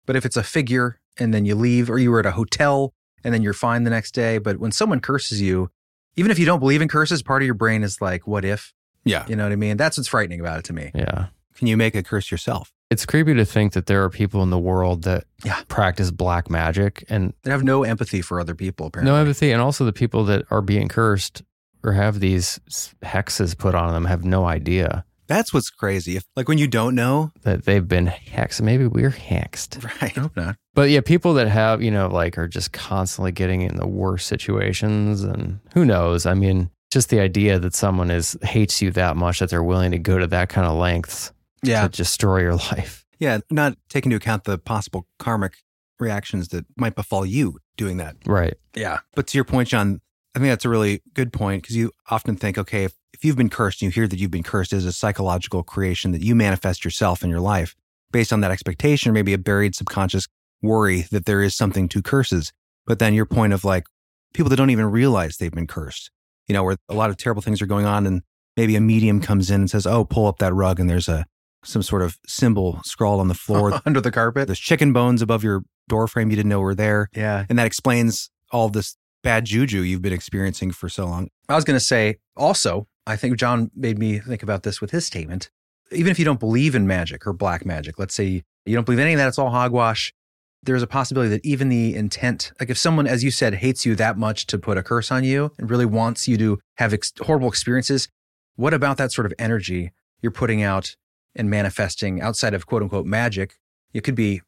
But if it's a figure and then you leave, or you were at a hotel and then you're fine the next day. But when someone curses you, even if you don't believe in curses, part of your brain is like, what if? Yeah. You know what I mean? That's what's frightening about it to me. Yeah. Can you make a curse yourself? It's creepy to think that there are people in the world that yeah. practice black magic and they have no empathy for other people, apparently. No empathy. And also the people that are being cursed or have these hexes put on them have no idea. That's what's crazy. If, like when you don't know that they've been hexed, maybe we're hexed. Right. I hope not. But yeah, people that have, you know, like are just constantly getting in the worst situations, and who knows? I mean, just the idea that someone is hates you that much that they're willing to go to that kind of lengths yeah. to destroy your life. Yeah. Not taking into account the possible karmic reactions that might befall you doing that. Right. Yeah. But to your point, John, I think that's a really good point, because you often think, okay, if, if you've been cursed and you hear that you've been cursed as a psychological creation that you manifest yourself in your life based on that expectation, or maybe a buried subconscious worry that there is something to curses. But then your point of like people that don't even realize they've been cursed, you know, where a lot of terrible things are going on and maybe a medium comes in and says, oh, pull up that rug and there's a some sort of symbol scrawled on the floor. Under the carpet. There's chicken bones above your door frame you didn't know were there. Yeah. And that explains all this bad juju you've been experiencing for so long. I was going to say also, I think John made me think about this with his statement. Even if you don't believe in magic or black magic, let's say you don't believe any of that, it's all hogwash. There's a possibility that even the intent, like if someone, as you said, hates you that much to put a curse on you and really wants you to have ex- horrible experiences, what about that sort of energy you're putting out and manifesting outside of quote unquote magic? It could be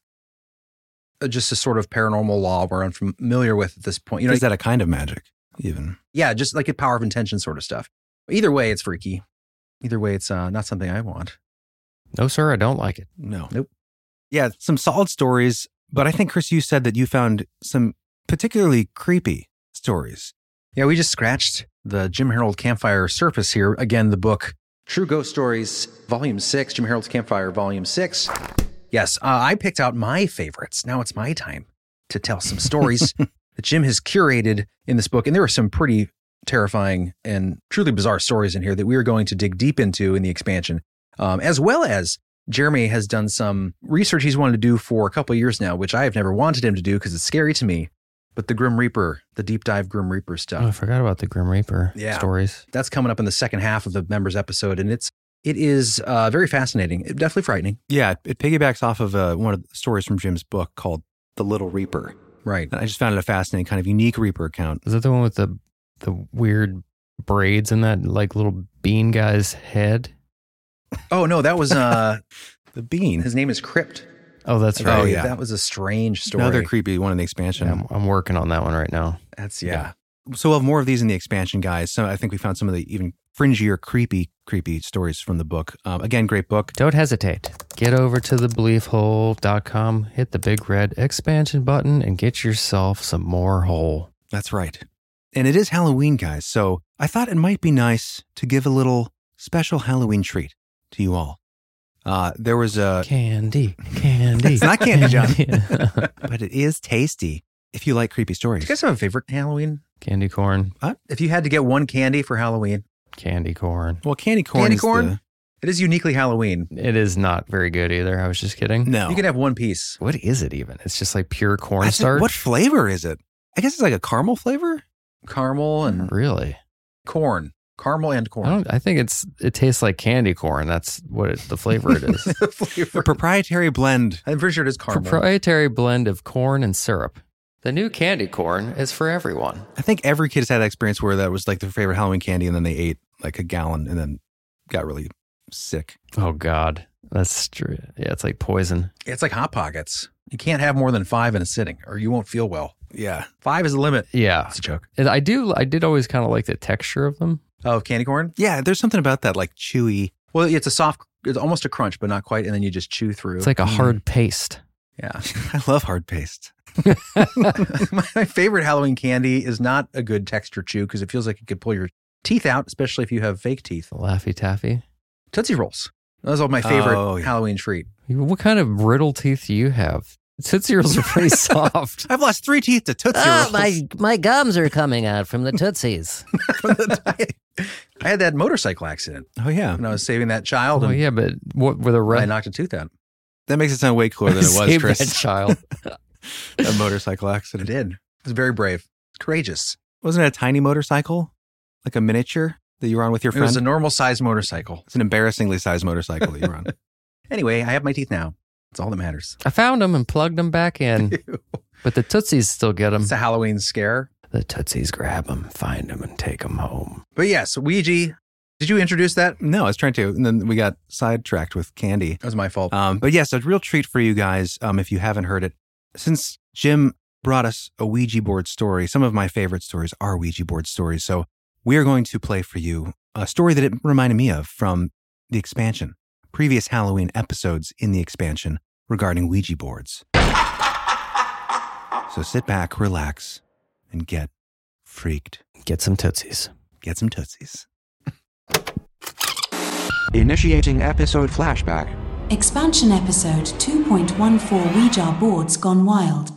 just a sort of paranormal law we're unfamiliar with at this point. You know, is that a kind of magic even? Yeah, just like a power of intention sort of stuff. Either way, it's freaky. Either way, it's uh, not something I want. No, sir, I don't like it. No. Nope. Yeah, some solid stories. But I think, Chris, you said that you found some particularly creepy stories. Yeah, we just scratched the Jim Harold Campfire surface here. Again, the book, True Ghost Stories, Volume six, Jim Harold's Campfire, Volume six. Yes, uh, I picked out my favorites. Now it's my time to tell some stories that Jim has curated in this book. And there are some pretty terrifying and truly bizarre stories in here that we are going to dig deep into in the expansion, um, as well as Jeremy has done some research he's wanted to do for a couple of years now, which I have never wanted him to do because it's scary to me. But the Grim Reaper, the deep dive Grim Reaper stuff. Oh, I forgot about the Grim Reaper yeah. stories. That's coming up in the second half of the members episode, and it's it is uh, very fascinating. It, definitely frightening. Yeah, it piggybacks off of uh, one of the stories from Jim's book called The Little Reaper. Right. And I just found it a fascinating, kind of unique Reaper account. Is that the one with the the weird braids in that like little bean guy's head? Oh no, that was uh, the bean. His name is Crypt. Oh, that's right. Oh, yeah. That was a strange story. Another creepy one in the expansion. Yeah, I'm, I'm working on that one right now. That's, yeah. yeah. So we'll have more of these in the expansion, guys. So I think we found some of the even fringier, creepy, creepy stories from the book. Um, again, great book. Don't hesitate. Get over to the belief hole dot com, hit the big red expansion button, and get yourself some more hole. That's right. And it is Halloween, guys. So I thought it might be nice to give a little special Halloween treat to you all. Uh, there was a... Candy, candy. It's not candy, John. But it is tasty if you like creepy stories. Do you guys have a favorite Halloween? Candy corn. What? If you had to get one candy for Halloween? Candy corn. Well, candy corn Candy is corn? the... It is uniquely Halloween. It is not very good either. I was just kidding. No. You can have one piece. What is it even? It's just like pure cornstarch? What flavor is it? I guess it's like a caramel flavor? Caramel and... Really? Corn. Caramel and corn. I, don't, I think it's it tastes like candy corn. That's what it, the flavor it is. The flavor. A proprietary blend. I'm pretty sure it is caramel. Proprietary blend of corn and syrup. The new candy corn is for everyone. I think every kid has had that experience where that was like their favorite Halloween candy and then they ate like a gallon and then got really sick. Oh, God. That's true. Yeah, it's like poison. It's like Hot Pockets. You can't have more than five in a sitting or you won't feel well. Yeah. Five is the limit. Yeah. It's a joke. And I do. I did always kind of like the texture of them. Oh, candy corn? Yeah, there's something about that, like chewy. Well, it's a soft, it's almost a crunch, but not quite. And then you just chew through. It's like a hard paste. Yeah. I love hard paste. My favorite Halloween candy is not a good texture chew because it feels like it could pull your teeth out, especially if you have fake teeth. Laffy Taffy. Tootsie Rolls. Those are my favorite Oh, yeah. Halloween treat. What kind of brittle teeth do you have? Tootsie Rolls are pretty soft. I've lost three teeth to Tootsie Ah, Rolls. my, my gums are coming out from the Tootsies. From the diet. I had that motorcycle accident Oh, yeah. when I was saving that child. Oh, and yeah, but what were the I rest? knocked a tooth out. That makes it sound way cooler than it was, Save Chris. that child. A motorcycle accident. It did. It was very brave. Courageous. Wasn't it a tiny motorcycle? Like a miniature that you were on with your It friend? was a normal sized motorcycle. It's an embarrassingly sized motorcycle that you were on. Anyway, I have my teeth now. That's all that matters. I found them and plugged them back in. But the Tootsies still get them. It's a Halloween scare. The Tootsies grab them, find them, and take them home. But yes, Ouija. Did you introduce that? No, I was trying to. And then we got sidetracked with Candy. That was my fault. Um, but yes, a real treat for you guys um, if you haven't heard it. Since Jim brought us a Ouija board story, some of my favorite stories are Ouija board stories. So we are going to play for you a story that it reminded me of from the expansion, previous Halloween episodes in the expansion regarding Ouija boards. So sit back, relax, and get freaked. Get some Tootsies. Get some Tootsies. Initiating episode flashback. Expansion episode two point one four Ouija boards gone wild.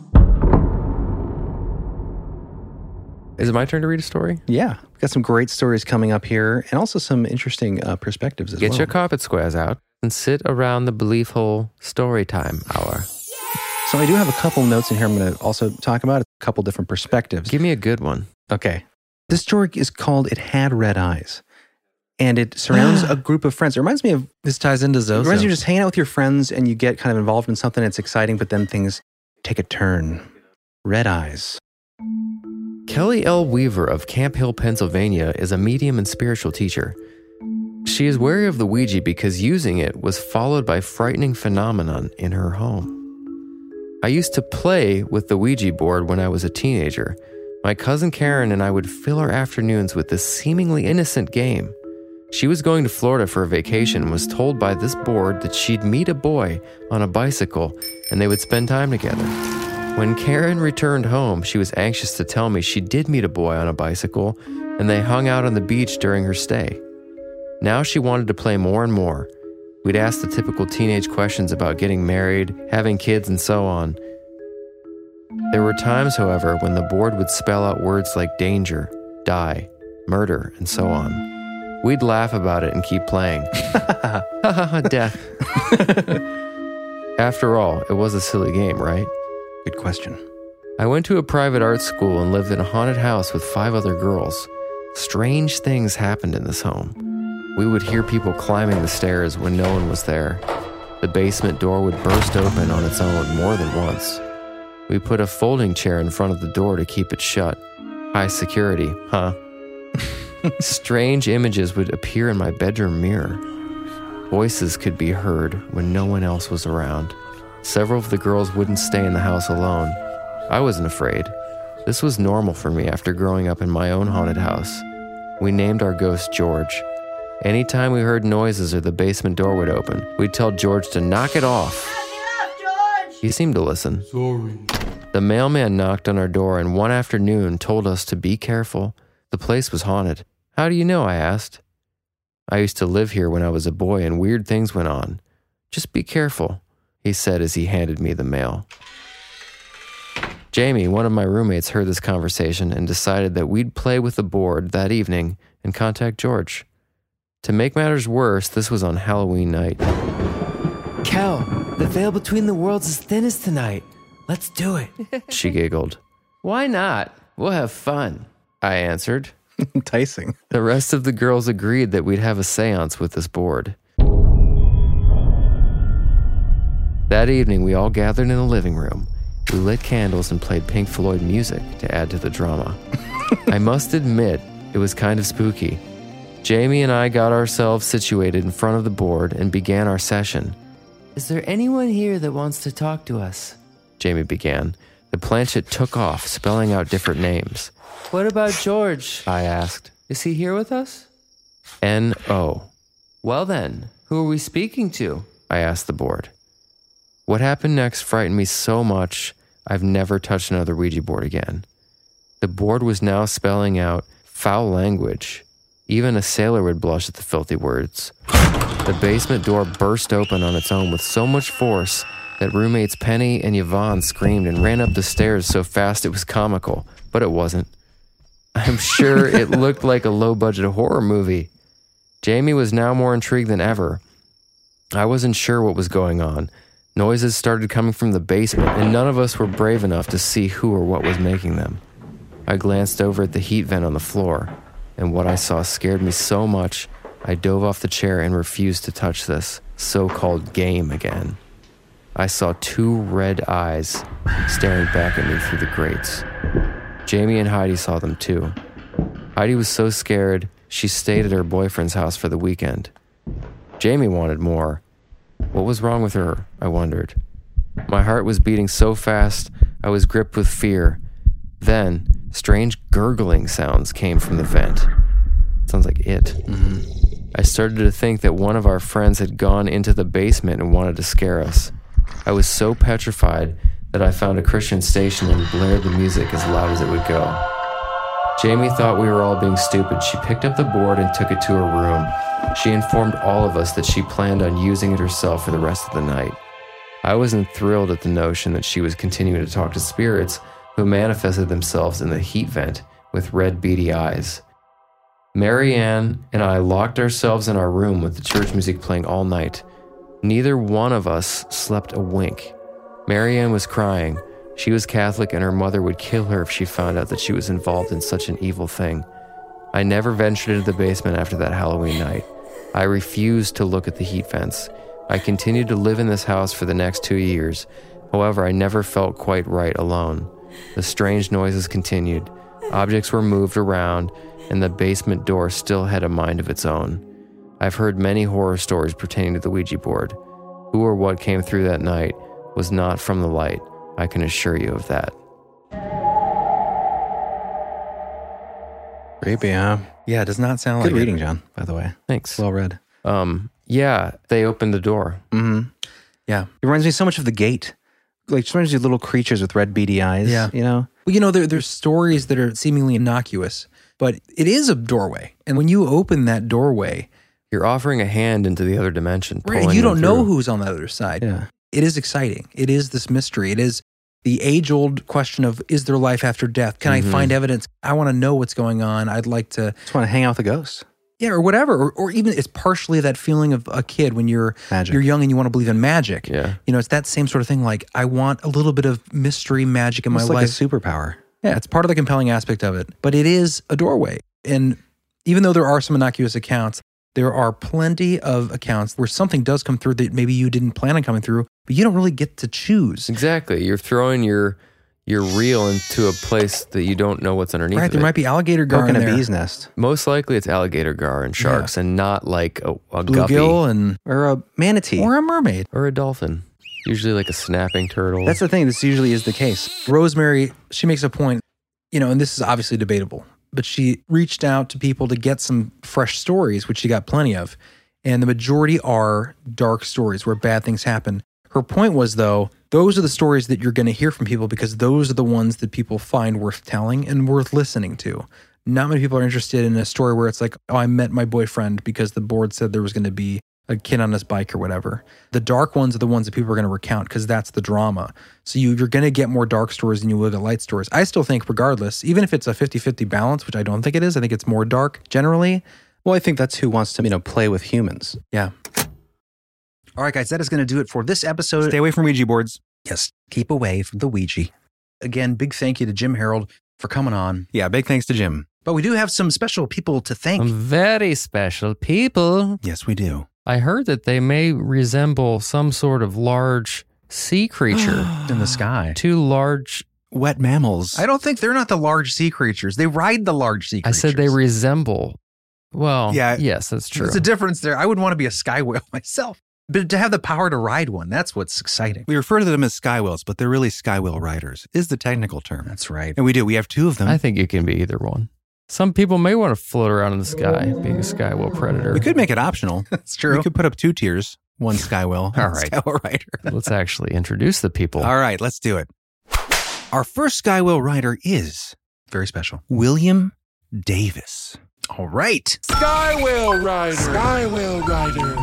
Is it my turn to read a story? Yeah. We've got some great stories coming up here and also some interesting uh, perspectives as Get well. your carpet squares out and sit around the belief hole story time hour. So I do have a couple notes in here I'm going to also talk about, a couple different perspectives. Give me a good one. Okay. This story is called It Had Red Eyes. And it surrounds a group of friends. It reminds me of... This ties into Zozo. It reminds you of just hanging out with your friends and you get kind of involved in something that's exciting, but then things take a turn. Red Eyes. Kelly L. Weaver of Camp Hill, Pennsylvania is a medium and spiritual teacher. She is wary of the Ouija because using it was followed by frightening phenomenon in her home. I used to play with the Ouija board when I was a teenager. My cousin Karen and I would fill our afternoons with this seemingly innocent game. She was going to Florida for a vacation and was told by this board that she'd meet a boy on a bicycle and they would spend time together. When Karen returned home, she was anxious to tell me she did meet a boy on a bicycle and they hung out on the beach during her stay. Now she wanted to play more and more. We'd ask the typical teenage questions about getting married, having kids, and so on. There were times, however, when the board would spell out words like danger, die, murder, and so on. We'd laugh about it and keep playing. Ha ha ha, death. After all, it was a silly game, right? Good question. I went to a private art school and lived in a haunted house with five other girls. Strange things happened in this home. We would hear people climbing the stairs when no one was there. The basement door would burst open on its own more than once. We put a folding chair in front of the door to keep it shut. High security, huh? Strange images would appear in my bedroom mirror. Voices could be heard when no one else was around. Several of the girls wouldn't stay in the house alone. I wasn't afraid. This was normal for me after growing up in my own haunted house. We named our ghost George. Anytime we heard noises or the basement door would open, we'd tell George to knock it off. He seemed to listen. Sorry. The mailman knocked on our door and one afternoon told us to be careful. The place was haunted. How do you know? I asked. I used to live here when I was a boy and weird things went on. Just be careful, he said as he handed me the mail. Jamie, one of my roommates, heard this conversation and decided that we'd play with the board that evening and contact George. To make matters worse, this was on Halloween night. Kel, the veil between the worlds is thinnest tonight. Let's do it. She giggled. Why not? We'll have fun, I answered. Enticing. The rest of the girls agreed that we'd have a seance with this board. That evening, we all gathered in the living room. We lit candles and played Pink Floyd music to add to the drama. I must admit, it was kind of spooky. Jamie and I got ourselves situated in front of the board and began our session. Is there anyone here that wants to talk to us? Jamie began. The planchette took off, spelling out different names. What about George? I asked. Is he here with us? N O Well then, who are we speaking to? I asked the board. What happened next frightened me so much, I've never touched another Ouija board again. The board was now spelling out foul language. Even a sailor would blush at the filthy words. The basement door burst open on its own with so much force that roommates Penny and Yvonne screamed and ran up the stairs so fast it was comical, but it wasn't. I'm sure it looked like a low-budget horror movie. Jamie was now more intrigued than ever. I wasn't sure what was going on. Noises started coming from the basement, and none of us were brave enough to see who or what was making them. I glanced over at the heat vent on the floor, and what I saw scared me so much, I dove off the chair and refused to touch this so-called game again. I saw two red eyes staring back at me through the grates. Jamie and Heidi saw them too. Heidi was so scared, she stayed at her boyfriend's house for the weekend. Jamie wanted more. What was wrong with her, I wondered. My heart was beating so fast, I was gripped with fear. Then, strange gurgling sounds came from the vent. Sounds like it. Mm-hmm. I started to think that one of our friends had gone into the basement and wanted to scare us. I was so petrified that I found a Christian station and blared the music as loud as it would go. Jamie thought we were all being stupid. She picked up the board and took it to her room. She informed all of us that she planned on using it herself for the rest of the night. I wasn't thrilled at the notion that she was continuing to talk to spirits who manifested themselves in the heat vent with red beady eyes. Marianne and I locked ourselves in our room with the church music playing all night. Neither one of us slept a wink. Marianne was crying. She was Catholic and her mother would kill her if she found out that she was involved in such an evil thing. I never ventured into the basement after that Halloween night. I refused to look at the heat vents. I continued to live in this house for the next two years. However, I never felt quite right alone. The strange noises continued. Objects were moved around, and the basement door still had a mind of its own. I've heard many horror stories pertaining to the Ouija board. Who or what came through that night was not from the light. I can assure you of that. Creepy, huh? Yeah, it does not sound Good like reading, it. John, by the way. Thanks. Well read. Um, yeah, they opened the door. Mm-hmm. Yeah. It reminds me so much of The Gate. Like, just reminds you of little creatures with red beady eyes. Yeah. You know? Well, you know, there, there's stories that are seemingly innocuous, but it is a doorway. And when you open that doorway, you're offering a hand into the other dimension. Right, and you don't know who's on the other side. Yeah. It is exciting. It is this mystery. It is the age-old question of, is there life after death? Can Mm-hmm. I find evidence? I want to know what's going on. I'd like to... Just want to hang out with the ghosts. Yeah, or whatever. Or, or even it's partially that feeling of a kid when you're Magic. you're young and you want to believe in magic. Yeah. You know, it's that same sort of thing. Like, I want a little bit of mystery magic in It's my like life. a superpower. Yeah, it's part of the compelling aspect of it. But it is a doorway. And even though there are some innocuous accounts, there are plenty of accounts where something does come through that maybe you didn't plan on coming through, but you don't really get to choose. Exactly. You're throwing your your reel into a place that you don't know what's underneath Right, of there it. might be alligator gar in Poking a there. bee's nest. Most likely it's alligator gar and sharks and not like a, a guppy. Bluegill and Or a manatee. or a mermaid. Or a dolphin. Usually like a snapping turtle. That's the thing. This usually is the case. Rosemary, she makes a point, you know, and this is obviously debatable, but she reached out to people to get some fresh stories, which she got plenty of. And the majority are dark stories where bad things happen. Her point was, though, those are the stories that you're going to hear from people because those are the ones that people find worth telling and worth listening to. Not many people are interested in a story where it's like, oh, I met my boyfriend because the board said there was going to be a kid on his bike or whatever. The dark ones are the ones that people are going to recount because that's the drama. So you, you're going to get more dark stories than you will get light stories. I still think regardless, even if it's a fifty-fifty balance, which I don't think it is, I think it's more dark generally. Well, I think that's who wants to, you know, play with humans. Yeah. All right, guys, that is going to do it for this episode. Stay away from Ouija boards. Yes, keep away from the Ouija. Again, big thank you to Jim Harold for coming on. Yeah, big thanks to Jim. But we do have some special people to thank. Some very special people. Yes, we do. I heard that they may resemble some sort of large sea creature. In the sky. Two large wet mammals. I don't think they're not the large sea creatures. They ride the large sea I creatures. said they resemble. Well, Yeah. yes, that's true. There's a difference there. I would want to be a sky whale myself. But to have the power to ride one, that's what's exciting. We refer to them as sky whales, but they're really sky whale riders, is the technical term. That's right. And we do. We have two of them. I think you can be either one. Some people may want to float around in the sky, being a sky whale predator. We could make it optional. That's true. We could put up two tiers, one sky whale, All one right. sky whale rider. Let's actually introduce the people. All right, let's do it. Our first sky whale rider is very special. William Davis. All right. Sky Whale Rider. Sky Whale Rider.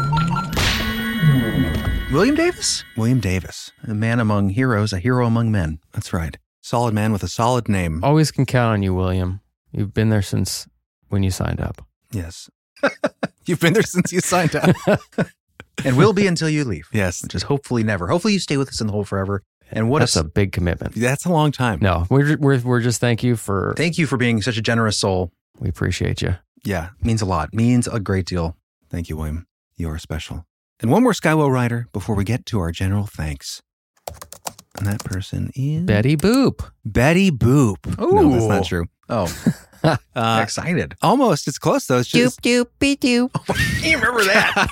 William Davis? William Davis. A man among heroes, a hero among men. That's right. Solid man with a solid name. Always can count on you, William. You've been there since when you signed up. Yes. You've been there since you signed up. And will be until you leave. Yes. Which is hopefully never. Hopefully you stay with us in the hole forever. And what That's a, a big commitment. That's a long time. No, we're, we're, we're just thank you for... Thank you for being such a generous soul. We appreciate you. Yeah. Means a lot. Means a great deal. Thank you, William. You are special. And one more Skywell Rider before we get to our general thanks. And that person is... Betty Boop. Betty Boop. Ooh. No, that's not true. Oh. uh, excited. Almost. It's close, though. It's just... Doop, doop, be doop. You remember that?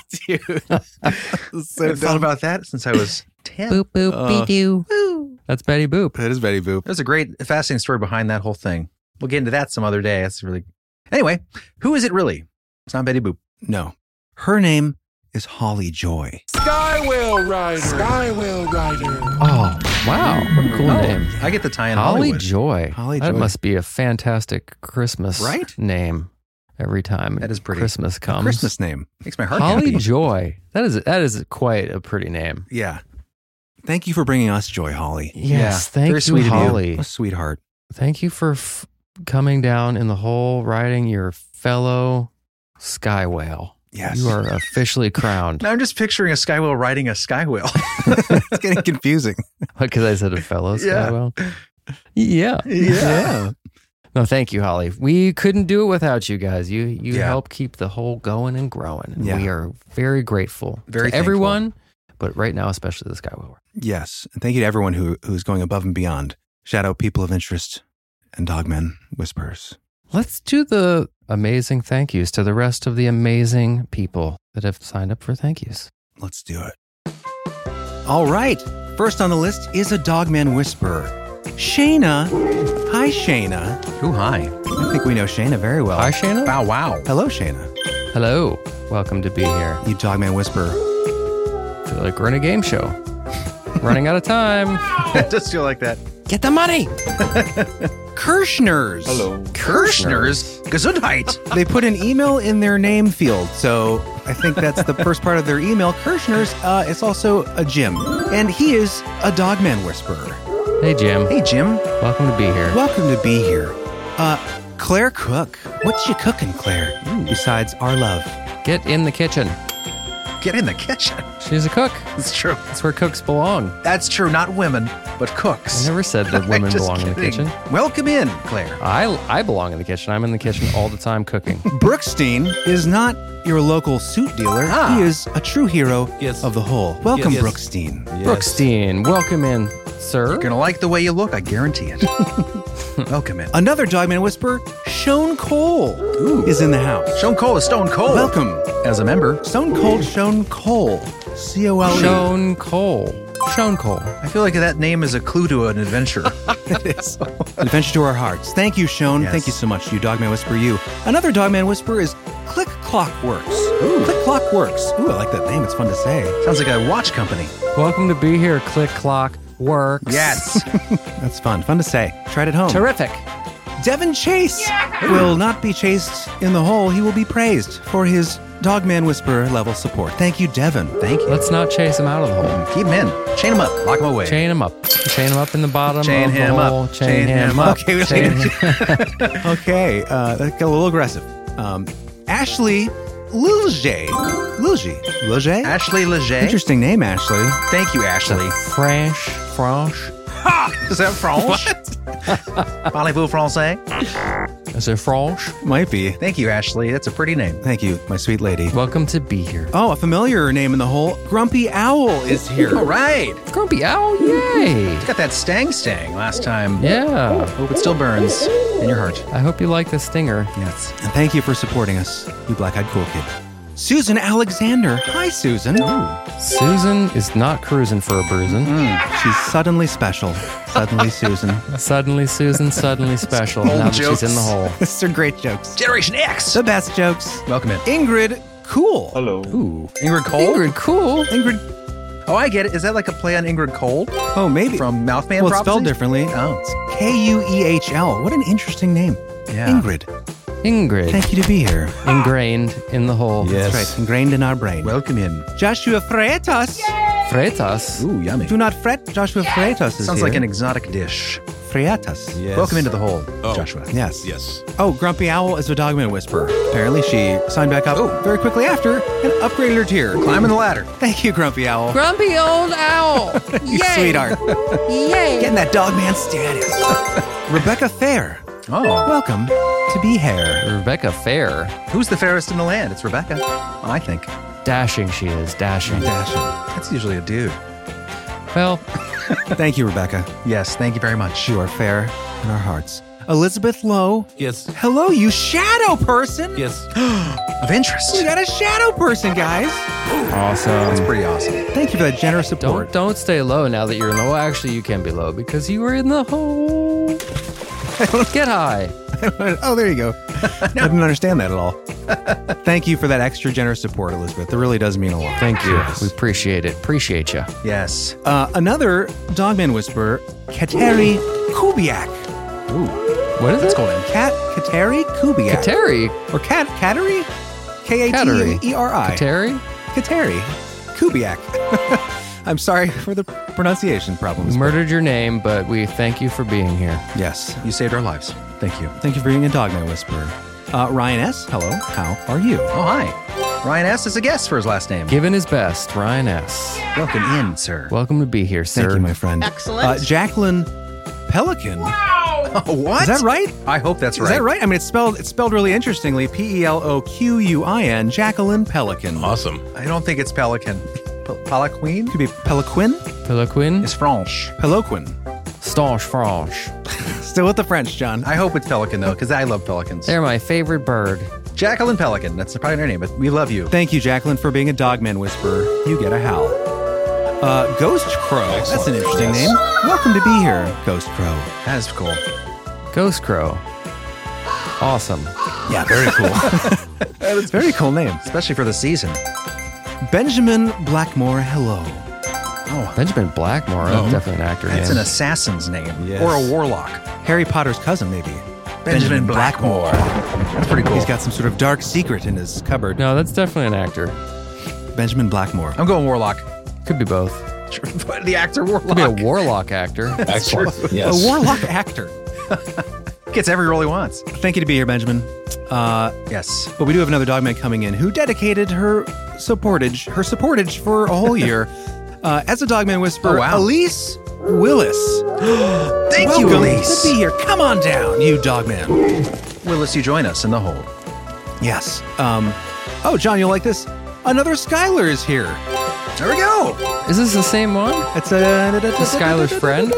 Dude. So I thought about that since I was ten. Boop, boop, Uh, be doo. That's Betty Boop. That is Betty Boop. There's a great, fascinating story behind that whole thing. We'll get into that some other day. That's really... Anyway, who is it really? It's not Betty Boop. No. Her name is Holly Joy. Skywell Rider. Skywell Rider. Oh, wow. What a cool Oh, name. I get the tie in Holly Hollywood. Joy. Holly That Joy. must be a fantastic Christmas Right? name every time That is pretty. Christmas comes. Christmas name. Makes my heart Holly happy. Joy. That is that is quite a pretty name. Yeah. Thank you for bringing us joy, Holly. Yes, Yeah, thank very you, sweet of you. Holly. A sweetheart. Thank you for f- coming down in the hole, riding your fellow sky whale. Yes. You are officially crowned. Now I'm just picturing a sky whale riding a sky whale. It's getting confusing. Because I said a fellow sky Yeah. whale. Yeah. Yeah. No, thank you, Holly. We couldn't do it without you guys. You you Yeah. help keep the hole going and growing. And Yeah. we are very grateful Very to everyone, but right now, especially the sky whale. Yes. And thank you to everyone who who's going above and beyond. Shout out People of Interest and Dogmen Whispers. Let's do the amazing thank yous to the rest of the amazing people that have signed up for thank yous. Let's do it. All right. First on the list is a Dogman Whisperer. Shayna. Hi, Shayna. Who hi? I think we know Shayna very well. Hi, Shayna. Bow wow. Hello, Shayna. Hello. Welcome to be here. You Dogman Whisperer. I feel like we're in a game show. Running out of time. I just feel like that. Get the money. Kirschners. Hello. Kirschners. Gesundheit. They put an email in their name field, so I think that's the first part of their email. Kirschners uh, is also a Jim, and he is a Dogman Whisperer. Hey, Jim. Hey, Jim. Welcome to be here. Welcome to be here. Uh, Claire Cook. What's you cooking, Claire? Besides our love. Get in the kitchen. Get in the kitchen. She's a cook. It's true. That's where cooks belong. That's true. Not women, but cooks. I never said that women Just belong in the kidding. kitchen. Welcome in, Claire. I, I belong in the kitchen. I'm in the kitchen all the time cooking. Brookstein is not your local suit dealer. Ah. He is a true hero Yes. of the whole. Welcome, Yes. Brookstein. Brookstein, welcome in, sir. You're going to like the way you look. I guarantee it. Welcome in. Another Dogman Whisperer, Shone Cole, is in the house. Stone Cold is Stone Cold. Welcome. As a member. Stone Cold Shone Cole. C O L E. Shone Cole. Shone Cole. I feel like that name is a clue to an adventure. It is. Adventure to our hearts. Thank you, Shone. Yes. Thank you so much, you Dogman Whisperer. You. Another Dogman Whisperer is Click Clockworks. Ooh. Click Clockworks. Ooh, I like that name. It's fun to say. Sounds like a watch company. Welcome to be here, Click Clock Works. Yes. That's fun. Fun to say. Try it at home. Terrific. Devin Chase will not be chased in the hole. He will be praised for his Dogman Whisperer level support. Thank you, Devin. Thank you. Let's not chase him out of the hole. Keep him in. Chain him up. Lock him away. Chain him up. Chain him up in the bottom Chain of him the up. hole. Chain Chain, him him up. up. Okay, we- Chain him- Okay, uh, that got a little aggressive. Um, Ashley Lilje. Lilje. Lilje? Ashley Leger. Interesting name, Ashley. Thank you, Ashley. French. French. Ha! Is that French? Parlez-vous français? Is it French? Might be. Thank you, Ashley. That's a pretty name. Thank you, my sweet lady. Welcome to be here. Oh, a familiar name in the hole. Grumpy Owl is here. All right. Grumpy Owl, yay. Got that stang stang last time. Yeah. Hope it still burns in your heart. I hope you like the stinger. Yes. And thank you for supporting us, you black-eyed cool kid. Susan Alexander. Hi, Susan. Susan is not cruising for a bruising. She's suddenly special. Suddenly, Susan. Suddenly, Susan, suddenly special. Old Now that jokes. she's in the hole. These are great jokes. Generation X. The best jokes. Welcome in. Ingrid Cool. Hello. Ooh. Ingrid Cole? Ingrid, cool. Ingrid. Oh, I get it. Is that like a play on Ingrid Cold? Oh, maybe. From Mouthman Well, it's Prophecy? spelled differently. Oh. It's K U E H L. What an interesting name. Yeah. Ingrid. Ingrid. Thank you to be here. Ingrained in the hole. Yes. That's right. Ingrained in our brain. Welcome in. Joshua Freitas. Freitas. Ooh, yummy. Do not fret. Joshua Freitas is Sounds here. like an exotic dish. Freitas. Yes. Welcome into the hole, Oh. Joshua. Yes. Yes. Oh, Grumpy Owl is a Dogman Whisperer. Apparently, she signed back up Oh. very quickly after and upgraded her tier. Climbing the ladder. Thank you, Grumpy Owl. Grumpy old owl. you Yay. sweetheart. Yay. Getting that Dogman status. Rebecca Fair. Oh. Welcome to Be Hair. Rebecca Fair. Who's the fairest in the land? It's Rebecca, I think. Dashing she is, dashing. Dashing. That's usually a dude. Well, thank you, Rebecca. Yes, thank you very much. You are fair in our hearts. Elizabeth Lowe. Yes. Hello, you shadow person. Yes. Of interest. We got a shadow person, guys. Awesome. That's pretty awesome. Thank you for that generous support. Don't, don't stay low now that you're in the hole. Actually, you can be low because you were in the hole. Get high. Oh, there you go. I didn't understand that at all. Thank you for that extra generous support, Elizabeth. It really does mean a lot. Thank you. We appreciate it. Appreciate you. Yes. Uh, another Dogman Whisperer, Kateri Kubiak. Ooh. What is That's it? called Kat Kateri Kubiak. Kateri? Or Kat Kateri? K A T E R I. Kateri? Kateri Kubiak. I'm sorry for the pronunciation problems. We murdered your name, but we thank you for being here. Yes. You saved our lives. Thank you. Thank you for being a Dogman Whisperer. Uh, Ryan S., hello. How are you? Oh, hi. Ryan S. is a guest for his last name. Given his best, Ryan S. Welcome in, sir. Welcome to be here, sir. Thank you, my friend. Excellent. Uh, Jacqueline Pelican. Oh, what? Is that right? I hope that's Is right. that right? I mean, it's spelled it's spelled really interestingly. P E L O Q U I N. Jacqueline Pelican. Awesome. I don't think it's Pelican. Pe- Peliquin? Could be Peliquin. Peliquin? It's French. Peloquin. Stanche Franche. Still with the French, John. I hope it's Pelican, though, because I love pelicans. They're my favorite bird. Jacqueline Pelican. That's probably her name, but we love you. Thank you, Jacqueline, for being a Dogman Whisperer. You get a howl. Uh, Ghost Crow. Excellent. That's an interesting Yes. name. Welcome to be here, Ghost Crow. That is cool. Ghost Crow. Awesome. Yeah, very cool. That's a very cool name. Especially for the season. Benjamin Blackmore, hello. Oh, Benjamin Blackmore. Oh. That's definitely an actor that's name. an assassin's name. Yes. Or a warlock. Harry Potter's cousin, maybe. Benjamin Blackmore. That's pretty cool. He's got some sort of dark secret in his cupboard. No, that's definitely an actor. Benjamin Blackmore. I'm going warlock. Could be both. The actor warlock. Could be a warlock actor. Actor. Yes. A warlock actor. Gets every role he wants. Thank you to be here, Benjamin. Uh, Yes. but we do have another Dogman coming in who dedicated her supportage, her supportage for a whole year uh, as a Dogman Whisperer. Oh, wow. Elise Willis. Thank you, Welcome Elise. to be here. Come on down, you Dogman. Willis, you join us in the hole. Yes. Um. Oh, John, you'll like this. Another Skylar is here. There we go. Is this the same one? It's a Skylar's friend?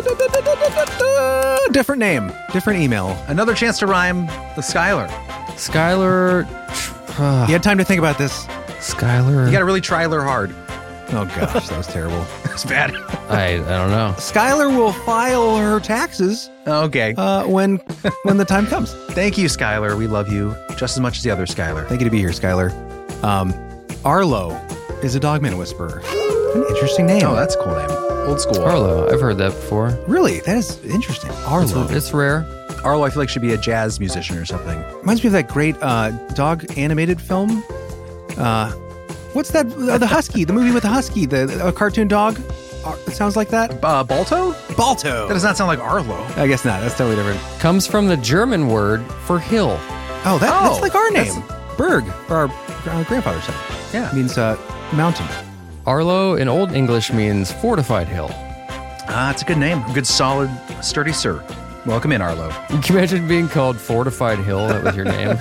Different name, different email. Another chance to rhyme the Skylar. Skylar. Uh, You had time to think about this. Skylar. You got to really try her hard. Oh gosh, that was terrible. It's bad. I, I don't know. Skylar will file her taxes Okay. uh, when when the time comes. Thank you, Skylar. We love you just as much as the other Skylar. Thank you to be here, Skylar. Um, Arlo is a Dogman Whisperer. An interesting name. Oh, that's a cool name. Old school. Arlo. I've heard that before. Really, that is interesting. Arlo. It's, it's rare. Arlo, I feel like should be a jazz musician or something. Reminds me of that great uh, dog animated film. Uh, what's that? Uh, the Husky, the movie with the Husky, the a cartoon dog. Uh, it sounds like that. Uh, Balto? Balto. That does not sound like Arlo. I guess not. That's totally different. Comes from the German word for hill. Oh, that, Oh, that's like our that's- name. Berg, or our uh, grandfather's name. Yeah. It means uh, mountain. Arlo in Old English means fortified hill. Ah, it's a good name. A good, solid, sturdy sir. Welcome in, Arlo. Can you imagine being called Fortified Hill? That was your name.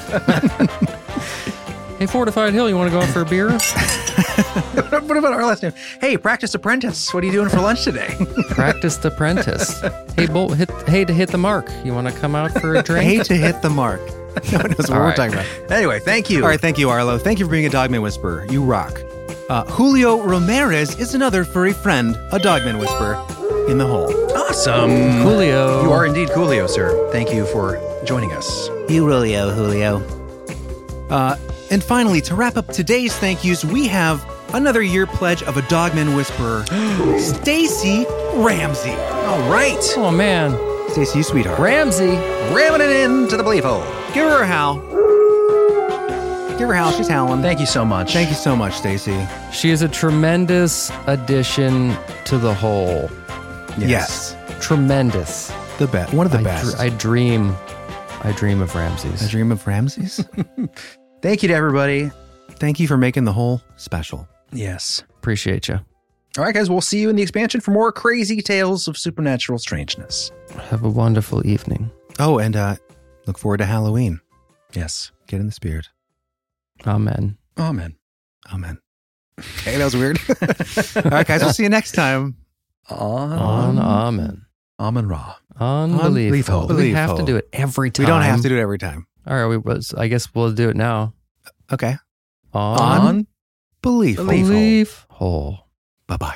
Hey, Fortified Hill, you want to go out for a beer? What about our last name? Hey, Practice Apprentice. What are you doing for lunch today? Practiced Apprentice. Hey, Bolt, hit, hey, to hit the mark. You want to come out for a drink? Hate to hit the mark. No one knows what All we're right. talking about. Anyway, thank you. All right, thank you, Arlo. Thank you for being a Dogman Whisperer. You rock. Uh, Julio Ramirez is another furry friend, a Dogman Whisperer, in the hole. Awesome. Julio. You are indeed Coolio, sir. Thank you for joining us. You Julio, Julio. Uh, and finally, to wrap up today's thank yous, we have another year pledge of a Dogman Whisperer, Stacy Ramsey. All right. Oh, man. Stacy, you sweetheart. Ramsey. Ramming it into the belief hole. Give her a howl. Give her a howl. She's howling. Thank you so much. Thank you so much, Stacy. She is a tremendous addition to the whole. Yes. Tremendous. the best. One of the I best. Dr- I dream, I dream of Ramses. I dream of Ramses. Thank you to everybody. Thank you for making the whole special. Yes. Appreciate you. All right, guys, we'll see you in the expansion for more crazy tales of supernatural strangeness. Have a wonderful evening. Oh, and uh, look forward to Halloween. Yes. Get in the spirit. Amen. Amen. Amen. Okay, that was weird. All right, guys, we'll see you next time. On, On Amen. Amen Ra. Unbelievable. Unbelievable. We have to do it every time. We don't have to do it every time. All right, we was. I guess we'll do it now. Okay. On, Belief. Belief hole. Bye-bye.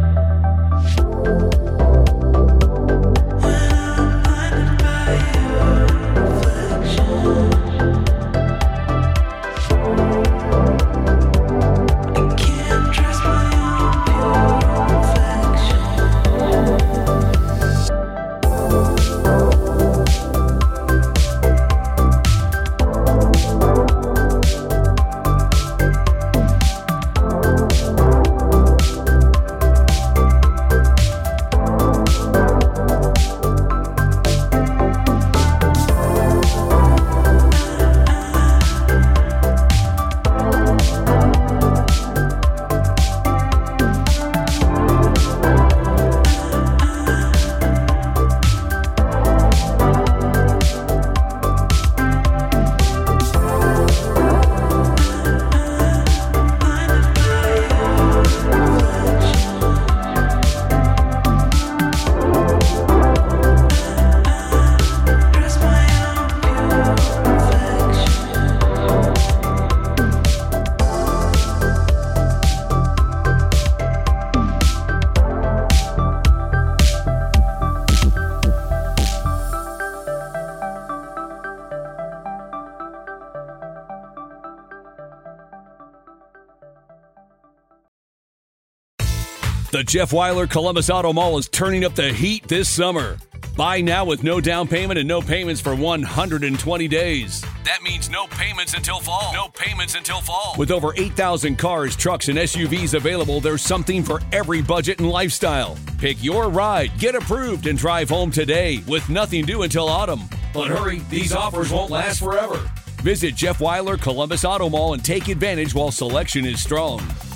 The Jeff Weiler Columbus Auto Mall is turning up the heat this summer. Buy now with no down payment and no payments for one hundred twenty days. That means no payments until fall. No payments until fall. With over eight thousand cars, trucks, and S U Vs available, there's something for every budget and lifestyle. Pick your ride, get approved, and drive home today with nothing due until autumn. But hurry, these offers won't last forever. Visit Jeff Weiler Columbus Auto Mall and take advantage while selection is strong.